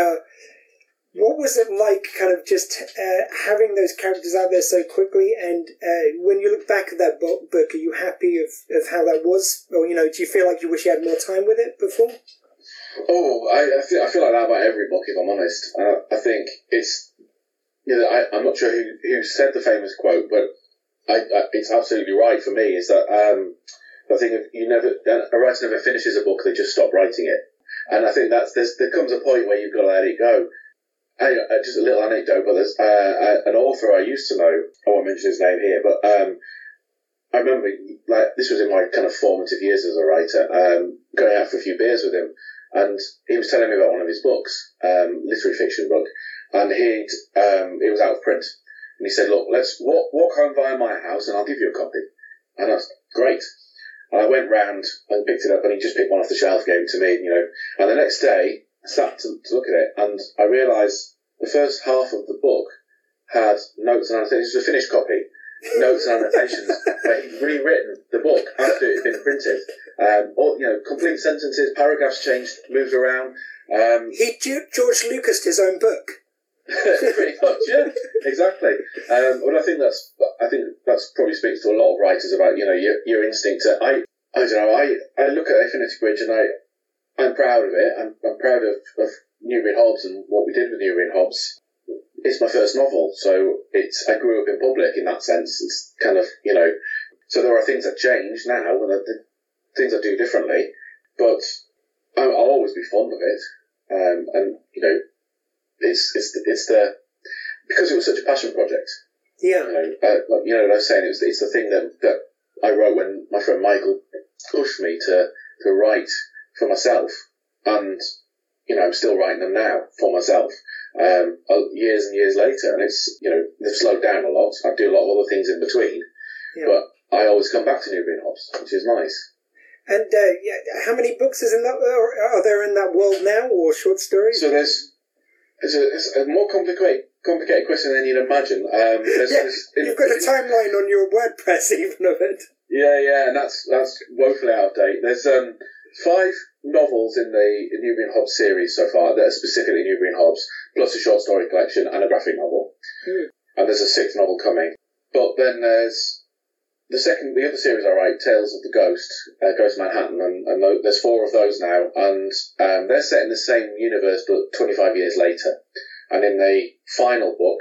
What was it like, kind of just having those characters out there so quickly? And when you look back at that book, are you happy of how that was? Or, do you feel like you wish you had more time with it before? Oh, I feel like that about every book, if I'm honest. I think it's, I'm not sure who said the famous quote, but it's absolutely right for me, is that I think a writer never finishes a book, they just stop writing it. And I think there comes a point where you've got to let it go. Just a little anecdote, but there's an author I used to know, I won't mention his name here, but I remember, this was in my kind of formative years as a writer, going out for a few beers with him, and he was telling me about one of his books, literary fiction book, and it was out of print, and he said, look, let's walk home via my house and I'll give you a copy. And I was, great. And I went round and picked it up, and he just picked one off the shelf, gave it to me, and the next day, I sat to look at it, and I realised the first half of the book had notes and annotations. It was a finished copy, notes and annotations, where he'd rewritten the book after it had been printed. Complete sentences, paragraphs changed, moved around. He George Lucas'd his own book. Pretty much, yeah, exactly. Well, I think that's probably speaks to a lot of writers about your instinct. I don't know. I look at Infinity Bridge and I'm proud of it. I'm proud of Newbery and Hobbs and what we did with Newbery and Hobbs. It's my first novel, so I grew up in public in that sense. It's kind of, so there are things that change now and the things I do differently, but I'll always be fond of it. It's because it was such a passion project. Yeah. What I was saying, it's the thing that I wrote when my friend Michael pushed me to write for myself, and I'm still writing them now for myself, years and years later, and it's they've slowed down a lot. I do a lot of other things in between, but I always come back to Newbery and Hobbs, which is nice. And how many books are there in that world now, or short stories? So it's a more complicated question than you'd imagine. You've got a timeline on your WordPress even of it. Yeah, and that's woefully out of date. There's 5 novels in the Newbery and Hobbs series so far that are specifically Newbery and Hobbs, plus a short story collection and a graphic novel. And there's a 6th novel coming. But then there's the other series I write, Tales of the Ghost, Ghost Manhattan, and there's 4 of those now, and they're set in the same universe but 25 years later. And in the final book,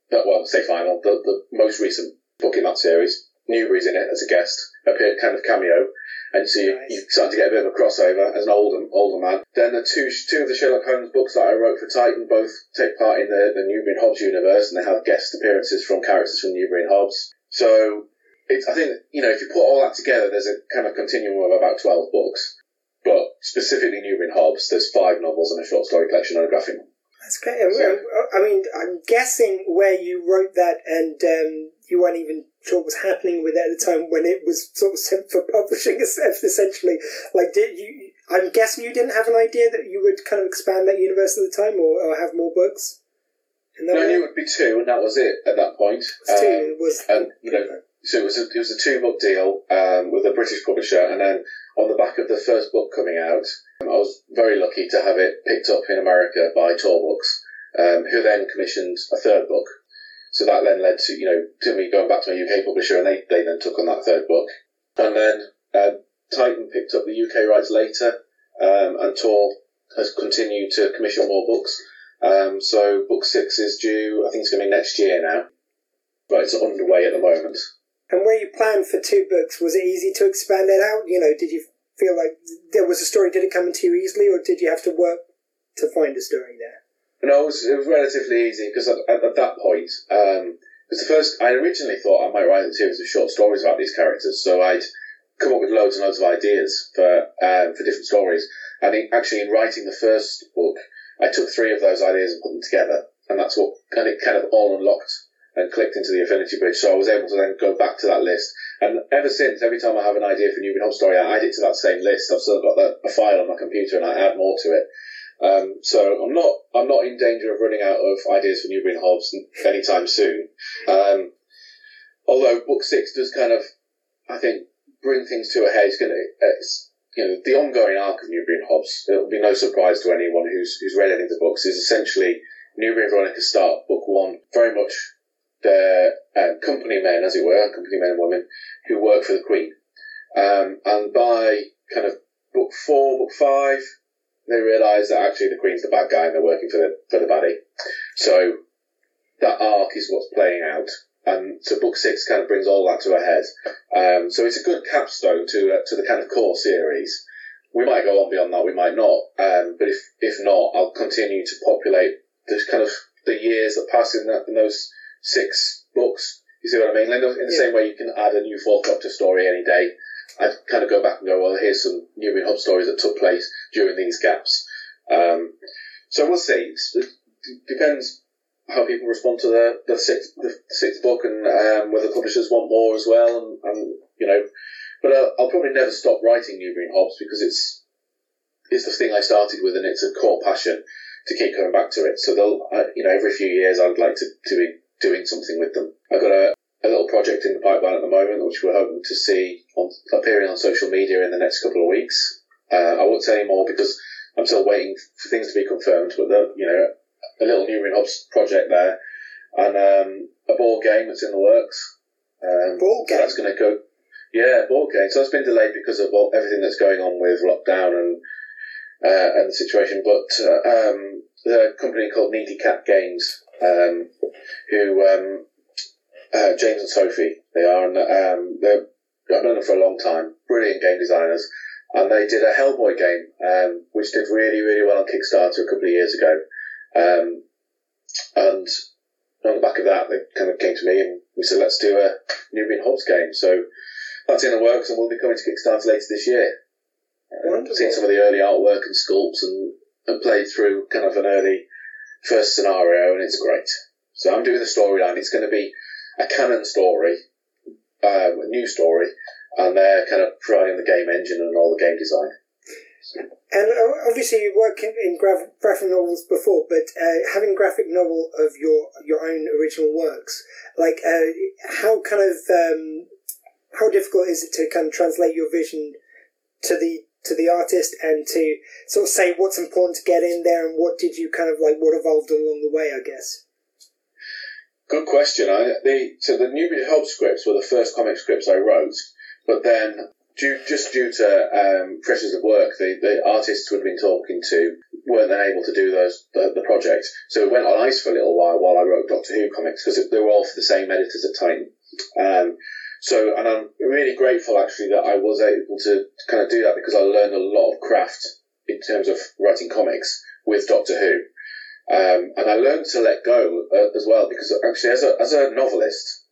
the most recent book in that series, Newbery's in it as a guest, kind of cameo, and so you're starting to get a bit of a crossover as an older man. Then the two of the Sherlock Holmes books that I wrote for Titan both take part in the Newbery and Hobbs universe, and they have guest appearances from characters from Newbery and Hobbs. So I think if you put all that together, there's a kind of continuum of about 12 books. But specifically Newbery and Hobbs, there's 5 novels and a short story collection and a graphic novel. That's great. I mean, I'm guessing where you wrote that and you weren't even sure what was happening with it at the time when it was sort of sent for publishing, essentially. I'm guessing you didn't have an idea that you would kind of expand that universe at the time or have more books? No, I knew it would be 2, and that was it at that point. It was 2. So it was a 2-book deal with a British publisher, and then on the back of the first book coming out, I was very lucky to have it picked up in America by Tor Books, who then commissioned a 3rd book. So that then led to me going back to my UK publisher, and they then took on that 3rd book. And then Titan picked up the UK rights later, and Tor has continued to commission more books. So book 6 is due, I think it's going to be next year now. But it's underway at the moment. And where you planned for 2 books, was it easy to expand it out? Did you feel like there was a story? Did it come into you easily, or did you have to work to find a story there? No, it was relatively easy because at that point, I originally thought I might write a series of short stories about these characters, so I'd come up with loads and loads of ideas for different stories. I think actually in writing the first book, I took 3 of those ideas and put them together, and it kind of all unlocked and clicked into the Affinity Bridge. So I was able to then go back to that list, and ever since, every time I have an idea for a New Green Hobbs story, I add it to that same list. I've still got a file on my computer, and I add more to it. So I'm not in danger of running out of ideas for New Green Hobbs anytime soon. Although book 6 does kind of, I think, bring things to a head. It's the ongoing arc of New Green Hobbs. It'll be no surprise to anyone who's read any of the books. Is essentially New Green Veronica start book 1 very much the company men, as it were, company men and women who work for the Queen. And by kind of book 4, book 5, they realise that actually the Queen's the bad guy and they're working for the baddie. So that arc is what's playing out. And so book 6 kind of brings all that to a head. So it's a good capstone to the kind of core series. We might go on beyond that, we might not. But if not, I'll continue to populate the years that pass in those 6 books. You see what I mean? In the same way you can add a new 4th Doctor story any day, I'd kind of go back and go, well, here's some New Green Hobbs stories that took place during these gaps. So we'll see. It depends how people respond to the sixth book, and whether publishers want more as well. But I'll probably never stop writing New Green Hobbs because it's the thing I started with, and it's a core passion to keep coming back to it. So every few years I'd like to be doing something with them. I've got a little project in the pipeline at the moment, which we're hoping to see appearing on social media in the next couple of weeks. I won't say any more because I'm still waiting for things to be confirmed, but a little New Green Hobbs project there, and a board game that's in the works. Board game? So that's going to go... Yeah, board game. So that's been delayed because of everything that's going on with lockdown and the situation. But the company called Needy Cat Games, who... James and Sophie, they are, and I've known them for a long time. Brilliant game designers, and they did a Hellboy game, which did really, really well on Kickstarter a couple of years ago. And on the back of that, they kind of came to me and we said, let's do a New Green Hobbs game. So that's in the works, and will be coming to Kickstarter later this year. Seen some of the early artwork and sculpts, and played through kind of an early first scenario, and it's great. So I'm doing the storyline. It's going to be a canon story, a new story, and they're kind of providing the game engine and all the game design. And obviously you worked in graphic novels before, but having a graphic novel of your own original works, like how difficult is it to kind of translate your vision to the artist and to sort of say what's important to get in there, and what did you kind of like, what evolved along the way, I guess? Good question. So the New Green Hobbs scripts were the first comic scripts I wrote, but then due to pressures of work, the artists we'd been talking to weren't then able to do the project. So it went on ice for a little while I wrote Doctor Who comics, because they were all for the same editors at Titan. And I'm really grateful actually that I was able to kind of do that, because I learned a lot of craft in terms of writing comics with Doctor Who. And I learned to let go as well, because actually as a novelist,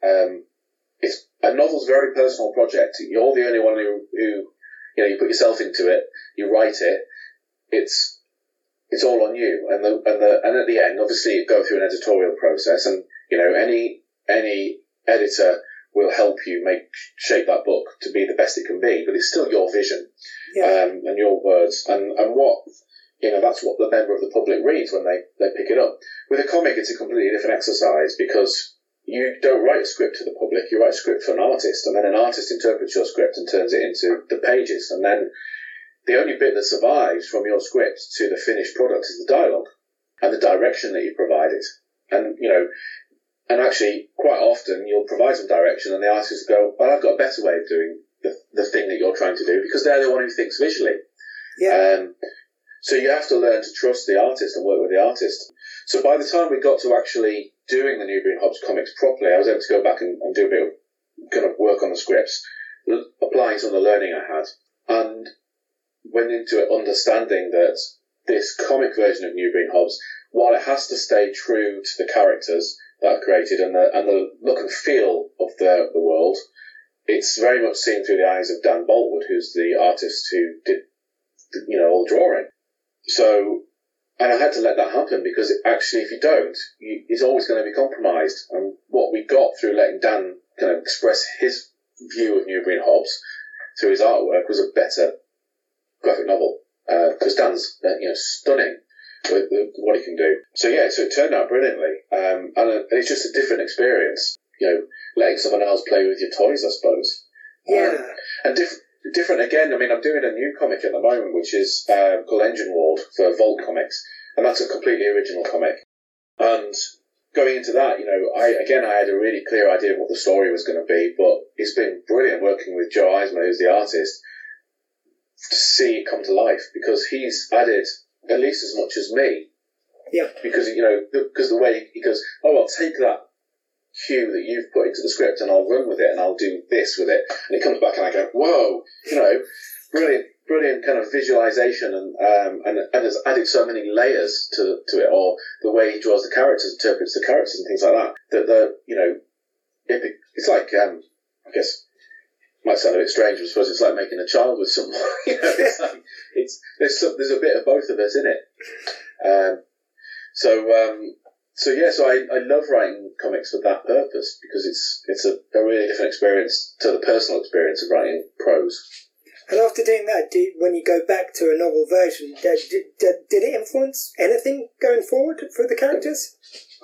a novel's a very personal project. You're the only one who you put yourself into it, you write it, it's all on you. And at the end, obviously you go through an editorial process, and any editor will help you shape that book to be the best it can be, but it's still your vision, and your words, and what that's what the member of the public reads when they pick it up. With a comic, it's a completely different exercise, because you don't write a script to the public, you write a script for an artist, and then an artist interprets your script and turns it into the pages, and then the only bit that survives from your script to the finished product is the dialogue and the direction that you provided. And actually, quite often, you'll provide some direction, and the artist will go, well, I've got a better way of doing the thing that you're trying to do, because they're the one who thinks visually. Yeah. So you have to learn to trust the artist and work with the artist. So by the time we got to actually doing the New Green Hobbs comics properly, I was able to go back and do a bit of kind of work on the scripts, applying some of the learning I had. And went into it understanding that this comic version of Newbury and Hobbs, while it has to stay true to the characters that I've created and the look and feel of the world, it's very much seen through the eyes of Dan Boltwood, who's the artist who did, all the drawing. So, and I had to let that happen because if you don't, it's always going to be compromised. And what we got through letting Dan kind of express his view of Newbury and Hobbs through his artwork was a better graphic novel. Because Dan's, stunning with what he can do. So it turned out brilliantly. And it's just a different experience, letting someone else play with your toys, I suppose. Yeah. And different again. I mean, I'm doing a new comic at the moment, which is called Engine Ward for Vault Comics, and that's a completely original comic. And going into that, I had a really clear idea of what the story was going to be, but it's been brilliant working with Joe Eisner, who's the artist, to see it come to life, because he's added at least as much as me. Yeah. Because, because the way he goes, I'll take that cue that you've put into the script and I'll run with it and I'll do this with it. And it comes back and I go, whoa, brilliant kind of visualization and has added so many layers to it, or the way he draws the characters, interprets the characters and things like that, it's like, I guess, might sound a bit strange, but I suppose it's like making a child with someone. It's like, there's a bit of both of us in it. So I love writing comics for that purpose, because it's a really different experience to the personal experience of writing prose. And after doing that, when you go back to a novel version, did it influence anything going forward for the characters?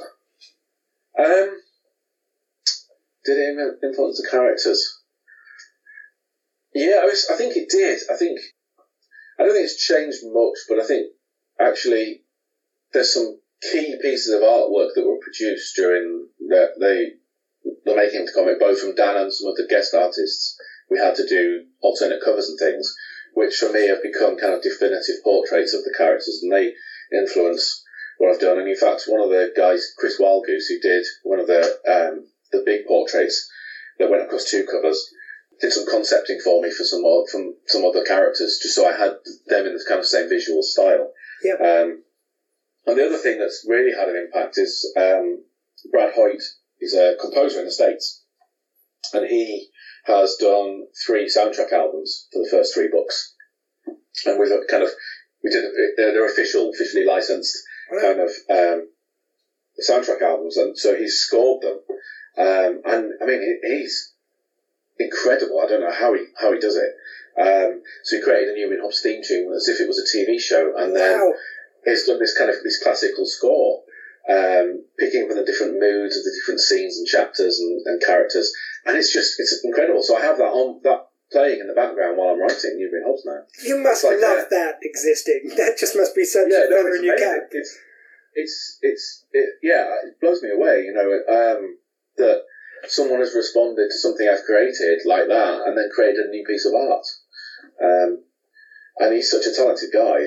Did it influence the characters? Yeah, I think it did. I don't think it's changed much, but I think actually there's some key pieces of artwork that were produced during the making of the comic, both from Dan and some of the guest artists. We had to do alternate covers and things, which for me have become kind of definitive portraits of the characters, and they influence what I've done. And in fact, one of the guys, Chris Wildgoose, who did one of the big portraits that went across two covers, did some concepting for me for some other characters, just so I had them in the kind of same visual style. Yeah. And the other thing that's really had an impact is Brad Hoyt is a composer in the States, and he has done 3 soundtrack albums for the first 3 books, and they're officially licensed kind of soundtrack albums, and so he's scored them, and I mean he's incredible. I don't know how he does it. So he created a Newbury and Hobbs theme tune as if it was a TV show, and then he's done this classical score, picking up on the different moods of the different scenes and chapters and characters, and it's incredible. So I have that playing in the background while I'm writing Newbury and Hobbs now. You must love that existing. That just must be such a feather in your cap. It blows me away, that someone has responded to something I've created like that and then created a new piece of art. And he's such a talented guy.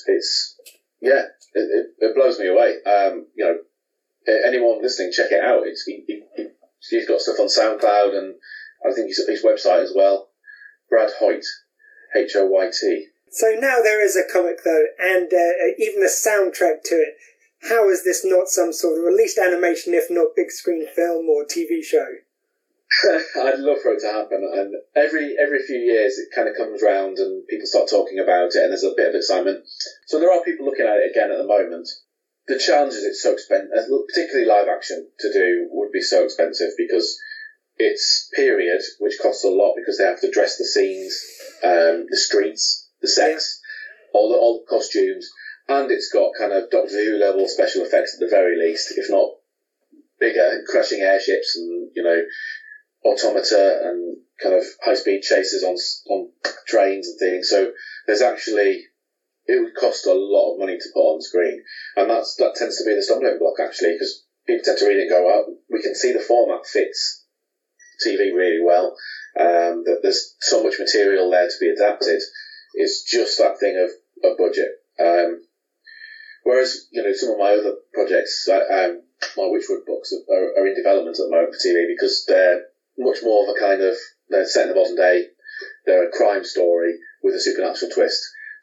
It blows me away. Anyone listening, check it out. He's got stuff on SoundCloud, and I think his website as well. Brad Hoyt, Hoyt. So now there is a comic though, and even a soundtrack to it. How is this not some sort of, at least animation, if not big screen film or TV show? I'd love for it to happen, and every few years it kind of comes round and people start talking about it, and there's a bit of excitement. So there are people looking at it again at the moment. The challenge is it's so expensive, particularly live action to do would be so expensive, because it's period, which costs a lot because they have to dress the scenes, the streets, the sets, all the costumes. And it's got kind of Doctor Who level special effects at the very least, if not bigger, crashing airships and, automata and kind of high-speed chases on trains and things. So it would cost a lot of money to put on screen. And that tends to be the stumbling block, actually, because people tend to read it and go, well, we can see the format fits TV really well, that there's so much material there to be adapted. It's just that thing of budget. Whereas, some of my other projects, my Witchwood books are in development at the moment for TV, because they're much more of they're set in the modern day. They're a crime story with a supernatural twist.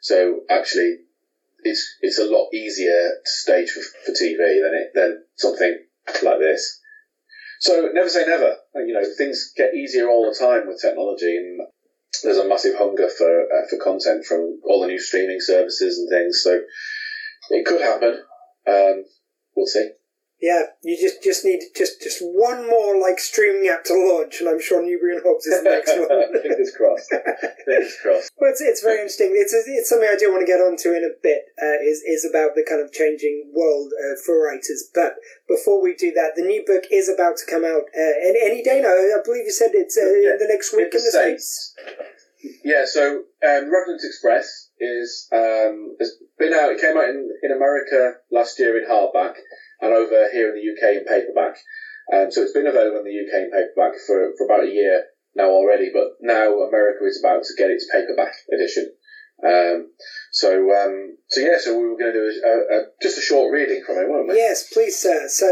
So actually, it's a lot easier to stage for TV than something like this. So never say never. You know, things get easier all the time with technology, and there's a massive hunger for content from all the new streaming services and things. So it could happen. We'll see. Yeah, you just need just one more like streaming app to launch, and I'm sure Newbury and Hobbs is the next one. Fingers crossed. Fingers crossed. Well, it's very interesting. It's something I do want to get onto in a bit. Is about the kind of changing world for writers. But before we do that, the new book is about to come out any day now. I believe you said it's in the next week in the States. Yeah. So Revenant Express has been out. It came out in America last year in hardback, and over here in the UK in paperback. So it's been available in the UK in paperback for about a year now already, but now America is about to get its paperback edition. So we were going to do just a short reading from it, weren't we? Yes, please, sir. So,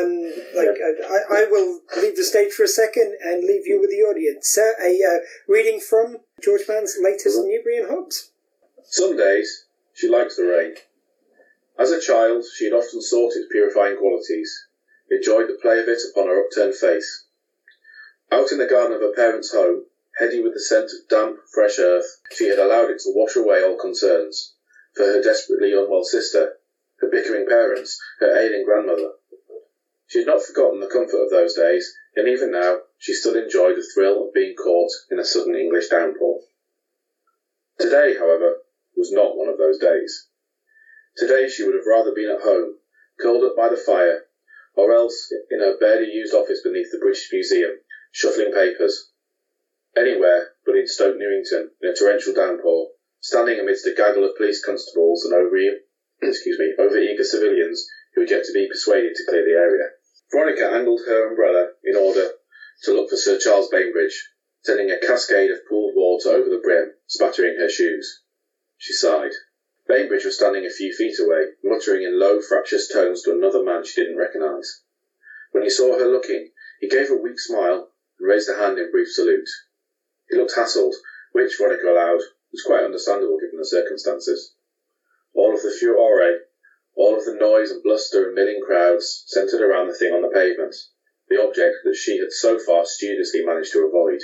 I will leave the stage for a second and leave you with the audience. Sir, a reading from George Mann's latest Newbury and Hobbs. Some days she liked the rain. As a child, she had often sought its purifying qualities, enjoyed the play of it upon her upturned face. Out in the garden of her parents' home, heady with the scent of damp, fresh earth, she had allowed it to wash away all concerns, for her desperately unwell sister, her bickering parents, her ailing grandmother. She had not forgotten the comfort of those days, and even now she still enjoyed the thrill of being caught in a sudden English downpour. Today, however, was not one of those days. Today she would have rather been at home, curled up by the fire, or else in her barely used office beneath the British Museum, shuffling papers. Anywhere but in Stoke Newington in a torrential downpour, standing amidst a gaggle of police constables and over-eager civilians who had yet to be persuaded to clear the area. Veronica angled her umbrella in order to look for Sir Charles Bainbridge, sending a cascade of pooled water over the brim, spattering her shoes. She sighed. Bainbridge was standing a few feet away, muttering in low, fractious tones to another man she didn't recognise. When he saw her looking, he gave a weak smile and raised a hand in brief salute. He looked hassled, which, Veronica allowed, was quite understandable given the circumstances. All of the furore, all of the noise and bluster and milling crowds centred around the thing on the pavement, the object that she had so far studiously managed to avoid.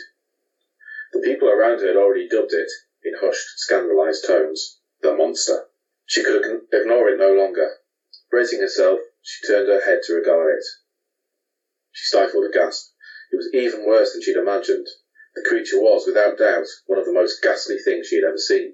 The people around her had already dubbed it, in hushed, scandalised tones, the monster. She could ignore it no longer. Bracing herself, she turned her head to regard it. She stifled a gasp. It was even worse than she'd imagined. The creature was, without doubt, one of the most ghastly things she had ever seen.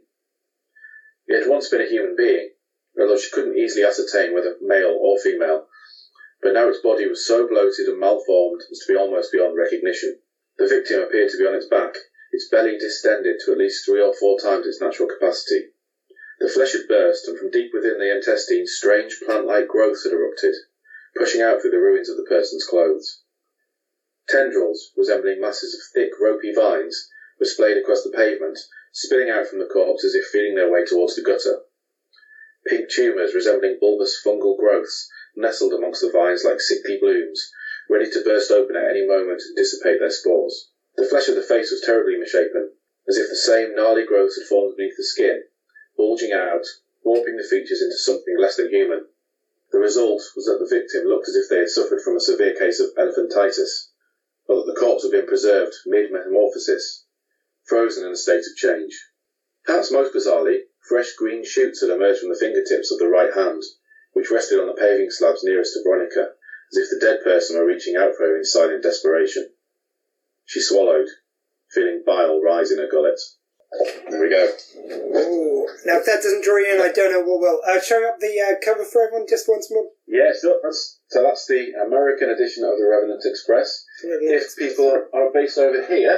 It had once been a human being, although she couldn't easily ascertain whether male or female, but now its body was so bloated and malformed as to be almost beyond recognition. The victim appeared to be on its back, its belly distended to at least 3 or 4 times its natural capacity. The flesh had burst, and from deep within the intestines strange plant-like growths had erupted, pushing out through the ruins of the person's clothes. Tendrils, resembling masses of thick, ropey vines, were splayed across the pavement, spilling out from the corpse as if feeling their way towards the gutter. Pink tumours, resembling bulbous fungal growths, nestled amongst the vines like sickly blooms, ready to burst open at any moment and dissipate their spores. The flesh of the face was terribly misshapen, as if the same gnarly growths had formed beneath the skin, bulging out, warping the features into something less than human. The result was that the victim looked as if they had suffered from a severe case of elephantitis, but that the corpse had been preserved mid-metamorphosis, frozen in a state of change. Perhaps most bizarrely, fresh green shoots had emerged from the fingertips of the right hand, which rested on the paving slabs nearest to Veronica, as if the dead person were reaching out for her in silent desperation. She swallowed, feeling bile rise in her gullet. There we go. Ooh. Now, if that doesn't draw you in, I don't know what will. Show up the cover for everyone just once more. Yes, that's the American edition of the Revenant Express. If people are based over here,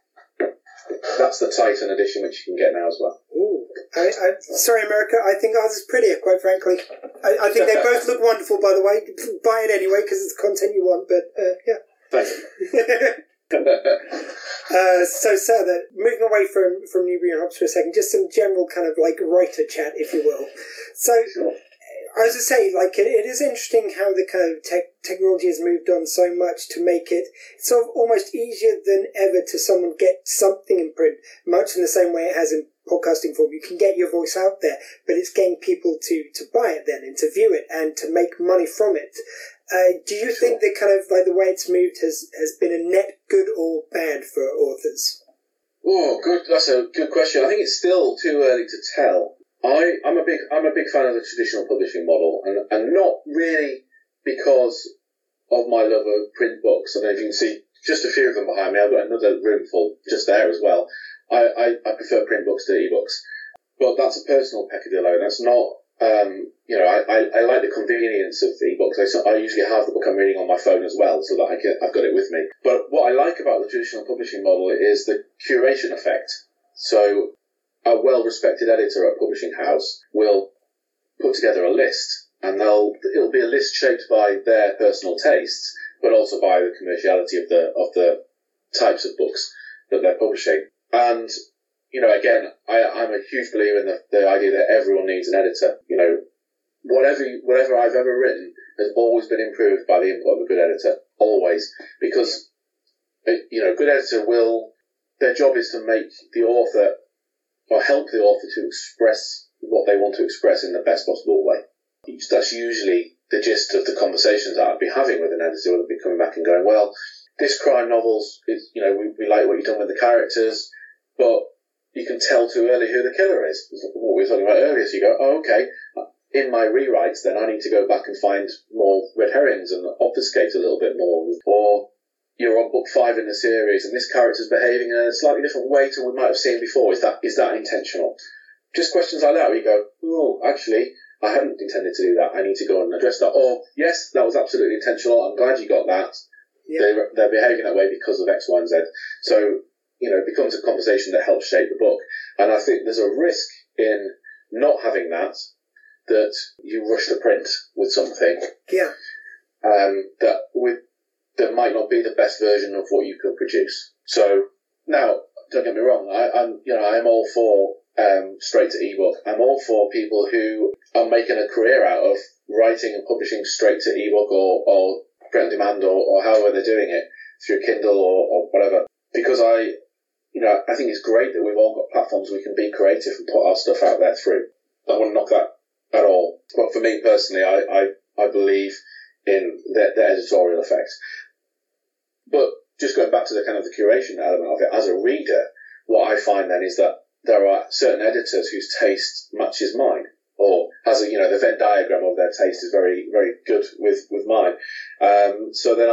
that's the Titan edition, which you can get now as well. Ooh. Sorry, America, I think ours is prettier, quite frankly. I think they both look wonderful, by the way. Buy it anyway, because it's the content you want, but yeah. Thank you. So, sir, moving away from Newbury and Hobbs for a second, just some general kind of like writer chat, if you will. So, sure. As I say, like it is interesting how the kind of technology has moved on so much to make it sort of almost easier than ever to someone get something in print, much in the same way it has in podcasting form, you can get your voice out there, but it's getting people to buy it then and to view it and to make money from it. Do you think that kind of like the way it's moved has been a net good or bad for authors? Oh, good. That's a good question. I think it's still too early to tell. I'm a big fan of the traditional publishing model, and not really because of my love of print books. I don't know if you can see just a few of them behind me. I've got another room full just there as well. I prefer print books to ebooks, but that's a personal peccadillo. That's not, I like the convenience of ebooks. I usually have the book I'm reading on my phone as well, so that I've got it with me. But what I like about the traditional publishing model is the curation effect. So a well-respected editor at a publishing house will put together a list, and it'll be a list shaped by their personal tastes, but also by the commerciality of the types of books that they're publishing. And, again, I'm a huge believer in the idea that everyone needs an editor. Whatever I've ever written has always been improved by the input of a good editor. Always. Because, a good editor their job is to make the author, or help the author to express what they want to express in the best possible way. That's usually the gist of the conversations that I'd be having with an editor. Would be coming back and going, well, this crime novel's, we like what you've done with the characters, but you can tell too early who the killer is. What we were talking about earlier. So you go, oh, okay, in my rewrites, then I need to go back and find more red herrings and obfuscate a little bit more. Or you're on book 5 in the series, and this character's behaving in a slightly different way to what we might have seen before. Is that intentional? Just questions like that where you go, oh, actually, I hadn't intended to do that. I need to go and address that. Or, yes, that was absolutely intentional. I'm glad you got that. Yeah. They're behaving that way because of X, Y, and Z. So, it becomes a conversation that helps shape the book. And I think there's a risk in not having that you rush to print with something. Yeah. That might not be the best version of what you can produce. So, now, don't get me wrong, I'm all for straight to ebook. I'm all for people who are making a career out of writing and publishing straight to ebook or print on demand or however they're doing it through Kindle or whatever. Because I think it's great that we've all got platforms we can be creative and put our stuff out there through. I don't want to knock that at all. But for me personally, I believe in the editorial effect. But just going back to the kind of the curation element of it, as a reader, what I find then is that there are certain editors whose taste matches mine, or has the Venn diagram of their taste is very, very good with mine. So then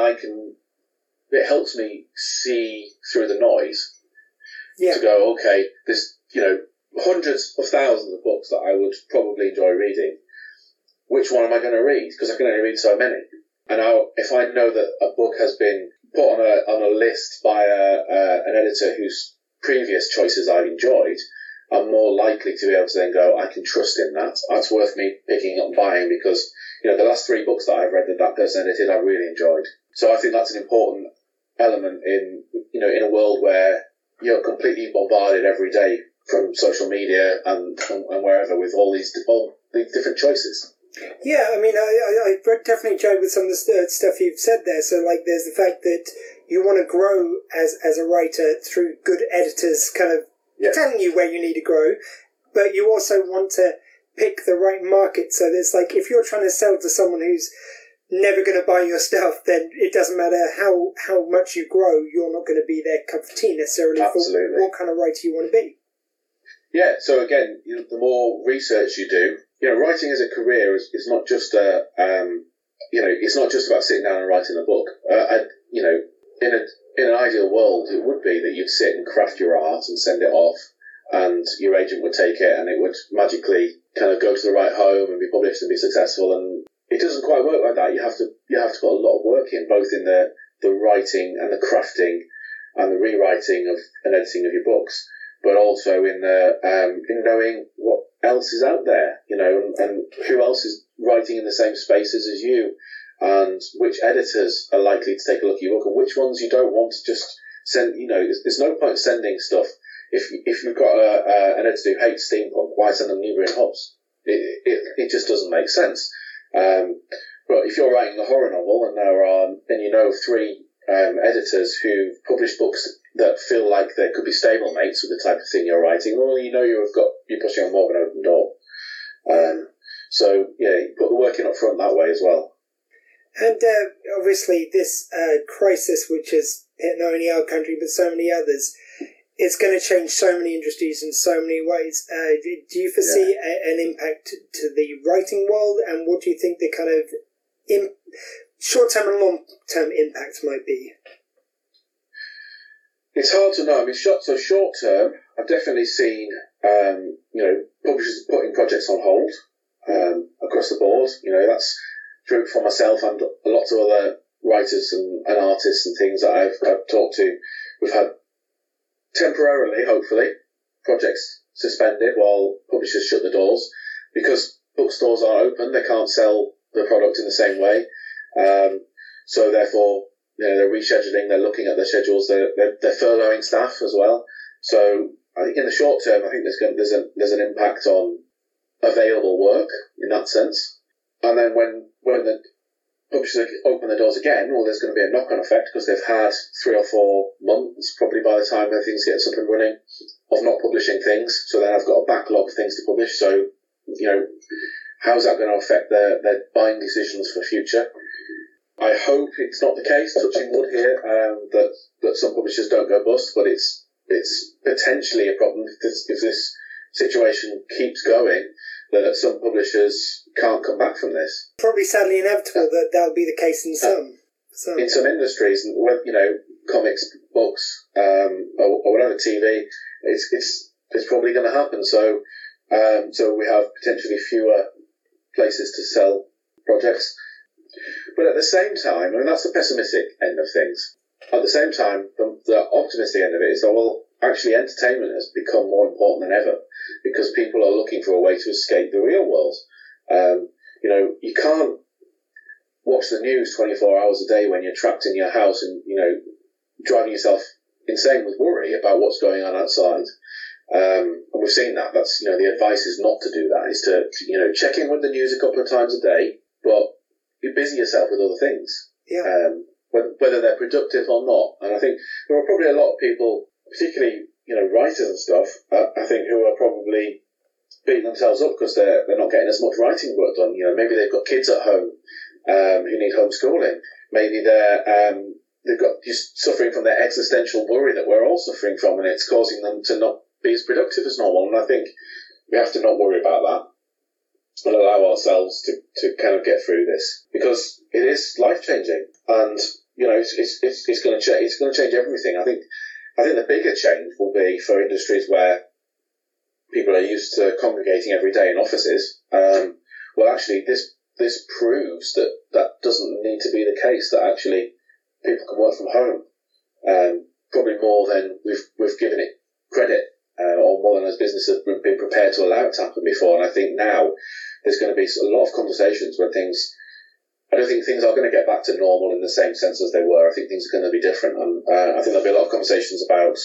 it helps me see through the noise to go, okay, there's, hundreds of thousands of books that I would probably enjoy reading. Which one am I going to read? Because I can only read so many. And if I know that a book has been put on a list by an editor whose previous choices I've enjoyed, I'm more likely to be able to then go, I can trust in that. That's worth me picking up and buying because, the last 3 books that I've read that person edited, I really enjoyed. So I think that's an important element in a world where you're completely bombarded every day from social media and wherever with all these different choices. Yeah, I mean, I definitely joke with some of the stuff you've said there. So, like, there's the fact that you want to grow as a writer through good editors kind of telling you where you need to grow, but you also want to pick the right market. So there's like, if you're trying to sell to someone who's never going to buy your stuff, then it doesn't matter how much you grow, you're not going to be their cup of tea necessarily. Absolutely. For what kind of writer you want to be. Yeah, so again, the more research you do, writing as a career is not just it's not just about sitting down and writing a book. In an ideal world, it would be that you'd sit and craft your art and send it off, and your agent would take it, and it would magically kind of go to the right home and be published and be successful. And it doesn't quite work like that. You have to put a lot of work in, both in the writing and the crafting and the rewriting of and editing of your books, but also in knowing what else is out there, and who else is writing in the same spaces as you, and which editors are likely to take a look at your book, and which ones you don't want to just send. There's no point sending stuff if you've got an editor who hates steampunk. Why send them Newbury and Hobbs? It just doesn't make sense. But if you're writing a horror novel and there are 3 editors who publish books that feel like they could be stablemates with the type of thing you're writing, well, you're pushing on more of an open door. So yeah, you put the work in up front that way as well. And obviously this crisis, which has hit not only our country but so many others, it's going to change so many industries in so many ways. Do you foresee an impact to the writing world, and what do you think the kind of short-term and long-term impact might be? It's hard to know. I mean, short-term, I've definitely seen publishers putting projects on hold across the board. That's true for myself and a lot of other writers and artists and things that I've talked to. We've had temporarily, hopefully, projects suspended while publishers shut the doors, because bookstores aren't open. They can't sell the product in the same way. So therefore, they're rescheduling. They're looking at their schedules. They're furloughing staff as well. So I think in the short term, I think there's an impact on available work in that sense. And then when the publishers open the doors again, well, there's going to be a knock-on effect, because they've had 3 or 4 months, probably by the time things get up and running, of not publishing things. So then I've got a backlog of things to publish. So, how's that going to affect their buying decisions for future? I hope it's not the case, touching wood here, that some publishers don't go bust, but it's potentially a problem if this situation keeps going, that some publishers can't come back from this. Probably sadly inevitable that that'll be the case in some. In some industries, comics, books, or whatever, TV, it's probably going to happen. So we have potentially fewer places to sell projects. But at the same time, I mean, that's the pessimistic end of things. At the same time, the optimistic end of it is that, well, actually entertainment has become more important than ever, because people are looking for a way to escape the real world. You can't watch the news 24 hours a day when you're trapped in your house and, driving yourself insane with worry about what's going on outside. And we've seen that. That's, the advice is not to do that, is to, check in with the news a couple of times a day, but you busy yourself with other things. Yeah. Whether they're productive or not. And I think there are probably a lot of people, particularly, writers and stuff, I think, who are probably beating themselves up because they're not getting as much writing work done. Maybe they've got kids at home who need homeschooling. Maybe they've got just suffering from their existential worry that we're all suffering from, and it's causing them to not be as productive as normal. And I think we have to not worry about that and allow ourselves to kind of get through this, because it is life-changing, and it's going to change everything. I think the bigger change will be for industries where people are used to congregating every day in offices. Well, actually, this proves that doesn't need to be the case, that actually people can work from home, probably more than we've given it credit, or more than as businesses have been prepared to allow it to happen before. And I think now there's going to be a lot of conversations where I don't think things are going to get back to normal in the same sense as they were. I think things are going to be different. And I think there'll be a lot of conversations about,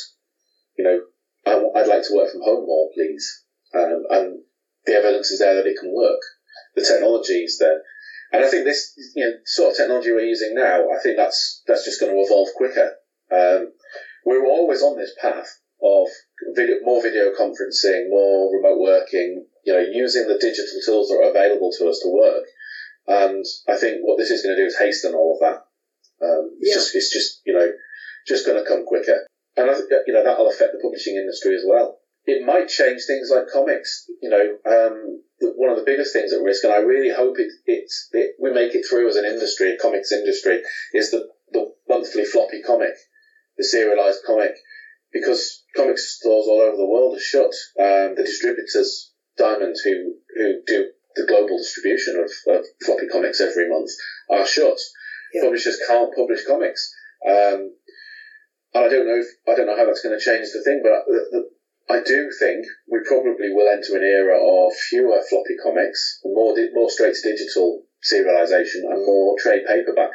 I'd like to work from home more, please. And the evidence is there that it can work. The technology is there. And I think this, sort of technology we're using now, I think that's just going to evolve quicker. We were always on this path of more video conferencing, more remote working, using the digital tools that are available to us to work. And I think what this is going to do is hasten all of that. It's just going to come quicker. And I think, that'll affect the publishing industry as well. It might change things like comics. One of the biggest things at risk, and I really hope we make it through as an industry, a comics industry, is the monthly floppy comic, the serialized comic, because comics stores all over the world are shut. The distributors, Diamond, who do the global distribution of floppy comics every month, are shut. Yeah. Publishers can't publish comics. And I don't know how that's going to change the thing, but I do think we probably will enter an era of fewer floppy comics, more straight to digital serialization, and more trade paperback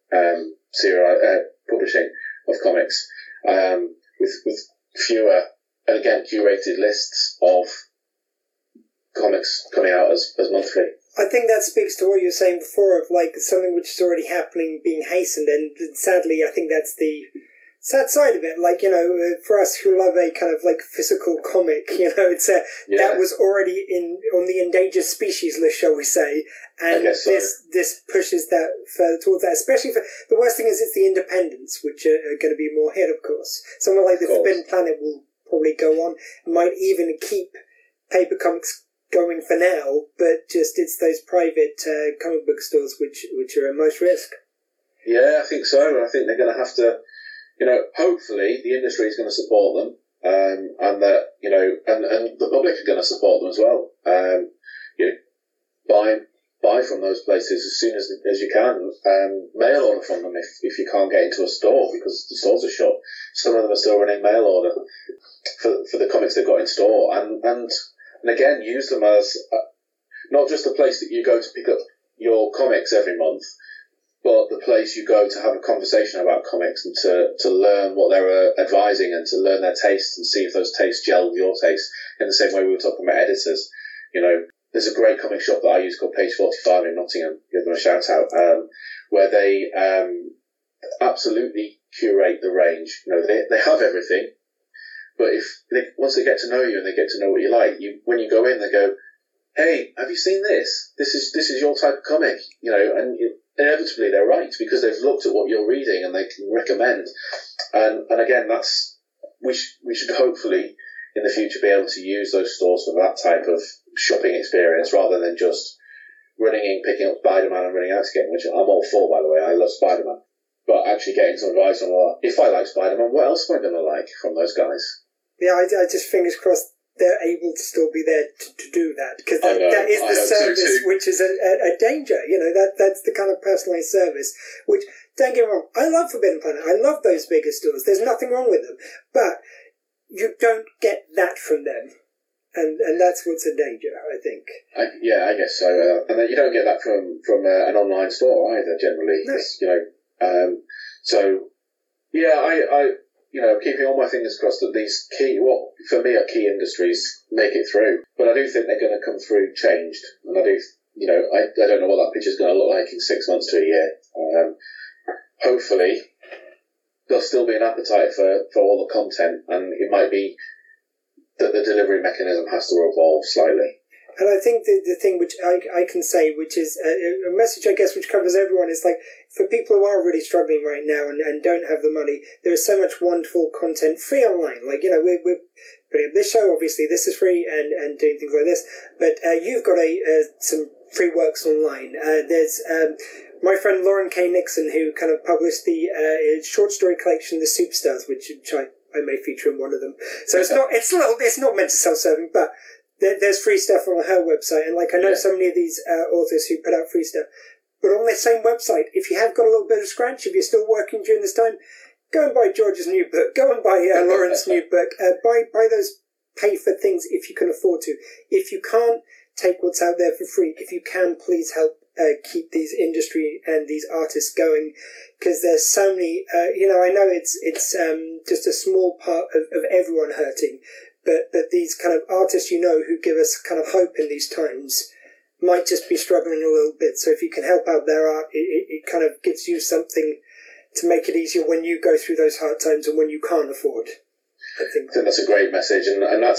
publishing of comics, with fewer, and again, curated lists of comics coming out as monthly. I think that speaks to what you were saying before of like something which is already happening being hastened, and sadly I think that's the sad side of it. Like, for us who love a kind of like physical comic, it's that was already on the endangered species list, shall we say? And this pushes that further towards that. Especially for the worst thing is it's the independents, which are going to be more hit, of course. Someone like the Forbidden Planet will probably go on, might even keep paper comics going for now, but just it's those private comic book stores which are at most risk. Yeah, I think so. I think they're going to have to, hopefully the industry is going to support them, and that, and the public are going to support them as well. Buy from those places as soon as you can. Mail order from them if you can't get into a store because the stores are shut. Some of them are still running mail order for the comics they've got in store, and again use them as not just the place that you go to pick up your comics every month, but the place you go to have a conversation about comics and to learn what they're advising and to learn their tastes and see if those tastes gel with your taste in the same way we were talking about editors. There's a great comic shop that I use called Page 45 in Nottingham, give them a shout out, where they absolutely curate the range. They have everything, but once they get to know you and they get to know what you like, when you go in, they go, "Hey, have you seen this? This is your type of comic," and inevitably they're right because they've looked at what you're reading and they can recommend. And again, we should hopefully in the future be able to use those stores for that type of shopping experience rather than just running in, picking up Spider-Man and running out again, which I'm all for, by the way. I love Spider-Man. But actually getting some advice on, if I like Spider-Man, what else am I going to like from those guys? Yeah, I just fingers crossed they're able to still be there to do that, because that is the service which is a danger. That's the kind of personalised service which, don't get me wrong, I love Forbidden Planet. I love those bigger stores. There's nothing wrong with them. But you don't get that from them. And that's what's a danger, I think. I guess so. And then you don't get that from an online store either, generally. No. So, yeah, I keeping all my fingers crossed that these what for me are key industries make it through. But I do think they're going to come through changed. And I do, I don't know what that picture's going to look like in 6 months to a year. Hopefully, there'll still be an appetite for all the content, and it might be that the delivery mechanism has to evolve slightly. And I think the thing which I can say, which is a message, I guess, which covers everyone, is like, for people who are really struggling right now and don't have the money, there is so much wonderful content free online. Like, we're putting up this show, obviously, this is free, and doing things like this, but you've got some free works online. There's my friend Lauren K. Nixon, who kind of published the short story collection, The Superstars, which I may feature in one of them. So it's not meant to self-serving, but there's free stuff on her website. And I know so many of these authors who put out free stuff, but on their same website, if you have got a little bit of scratch, if you're still working during this time, go and buy George's new book. Go and buy Lauren's new book. Buy those pay for things if you can afford to. If you can't, take what's out there for free. If you can, please help keep these industry and these artists going, because there's so many. I know it's just a small part of everyone hurting, but these kind of artists who give us kind of hope in these times might just be struggling a little bit. So if you can help out their art, it kind of gives you something to make it easier when you go through those hard times and when you can't afford. I think that's a great message, and that's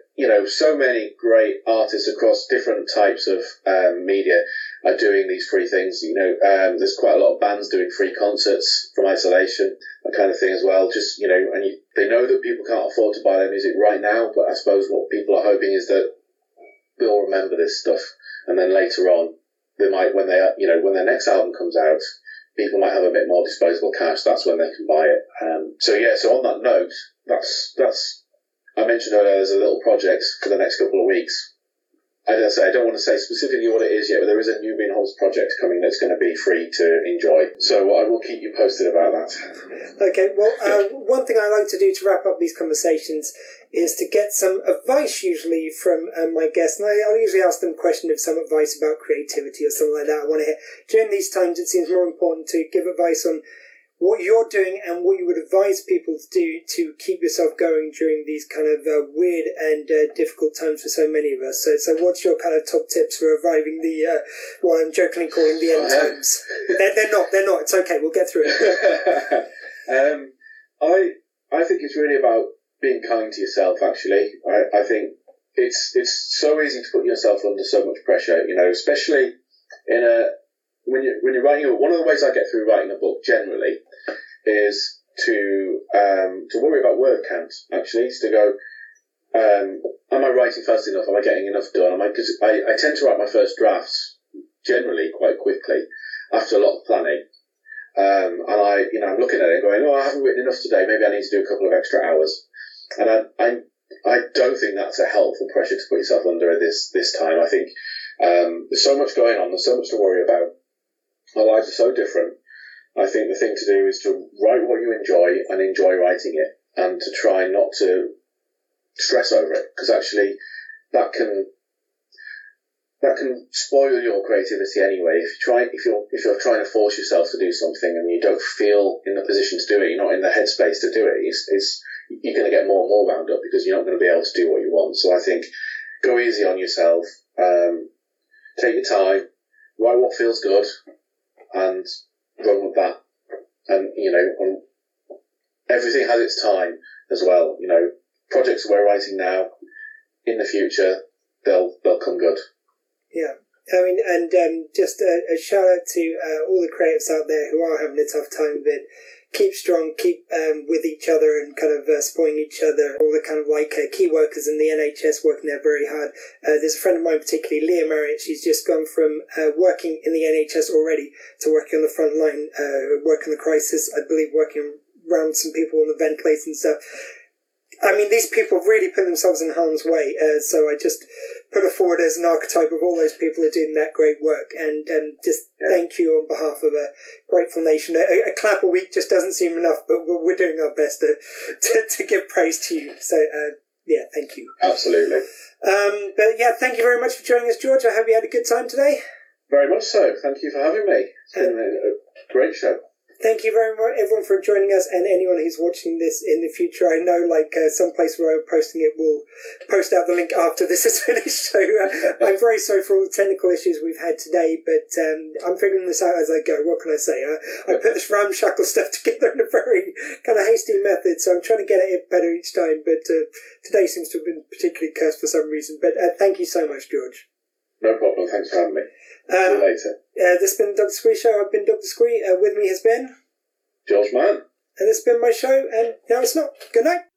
so many great artists across different types of media are doing these free things. There's quite a lot of bands doing free concerts from isolation, that kind of thing as well. Just they know that people can't afford to buy their music right now, but I suppose what people are hoping is that they'll remember this stuff, and then later on they might, when their next album comes out, people might have a bit more disposable cash. That's when they can buy it. So on that note, that's I mentioned earlier there's a little project for the next couple of weeks. I don't want to say specifically what it is yet, but there is a new Bean Halls project coming that's going to be free to enjoy. So I will keep you posted about that. Okay, well, one thing I like to do to wrap up these conversations is to get some advice, usually from my guests. And I'll usually ask them a question of some advice about creativity or something like that. I want to hear. During these times, it seems more important to give advice on what you're doing and what you would advise people to do to keep yourself going during these kind of weird and difficult times for so many of us. So what's your kind of top tips for reviving the, what I'm jokingly calling the end times? They're not. It's okay. We'll get through it. I think it's really about being kind to yourself. Actually, I think it's so easy to put yourself under so much pressure. You know, especially when you're writing a book. One of the ways I get through writing a book generally is to worry about word count. Actually, is to go. Am I writing fast enough? Am I getting enough done? Because I tend to write my first drafts generally quite quickly after a lot of planning. And I'm looking at it and going, I haven't written enough today. Maybe I need to do a couple of extra hours. And I don't think that's a helpful pressure to put yourself under at this time. I think there's so much going on. There's so much to worry about. Our lives are so different. I think the thing to do is to write what you enjoy and enjoy writing it, and to try not to stress over it, because actually that can spoil your creativity anyway. If you're trying to force yourself to do something and you don't feel in the position to do it, you're not in the headspace to do it, you're going to get more and more wound up because you're not going to be able to do what you want. So I think go easy on yourself, take your time, write what feels good, and run with that. And everything has its time as well. Projects we're writing now, in the future, they'll come good. Yeah, I mean, and just a shout out to all the creatives out there who are having a tough time with it. Keep strong, keep with each other and kind of supporting each other. All the kind of key workers in the NHS working there very hard. There's a friend of mine, particularly Leah Marriott. She's just gone from working in the NHS already to working on the front line, working the crisis. I believe working around some people on the ventilators and stuff. I mean, these people really put themselves in harm's way, so I just put her forward as an archetype of all those people who are doing that great work, and just thank you on behalf of a grateful nation. A clap a week just doesn't seem enough, but we're doing our best to give praise to you. So, thank you. Absolutely. But yeah, thank you very much for joining us, George. I hope you had a good time today. Very much so. Thank you for having me. It's been a great show. Thank you very much, everyone, for joining us, and anyone who's watching this in the future. I know, some place where I'm posting it will post out the link after this is finished, so I'm very sorry for all the technical issues we've had today, but I'm figuring this out as I go. What can I say? I put this ramshackle stuff together in a very kind of hasty method, so I'm trying to get it better each time, but today seems to have been particularly cursed for some reason. But thank you so much, George. No problem. Thanks for having me. See you later. This has been the Dr. Squee Show. I've been Dr. Squee. With me has been George Mann. And this has been my show, and now it's not. Good night.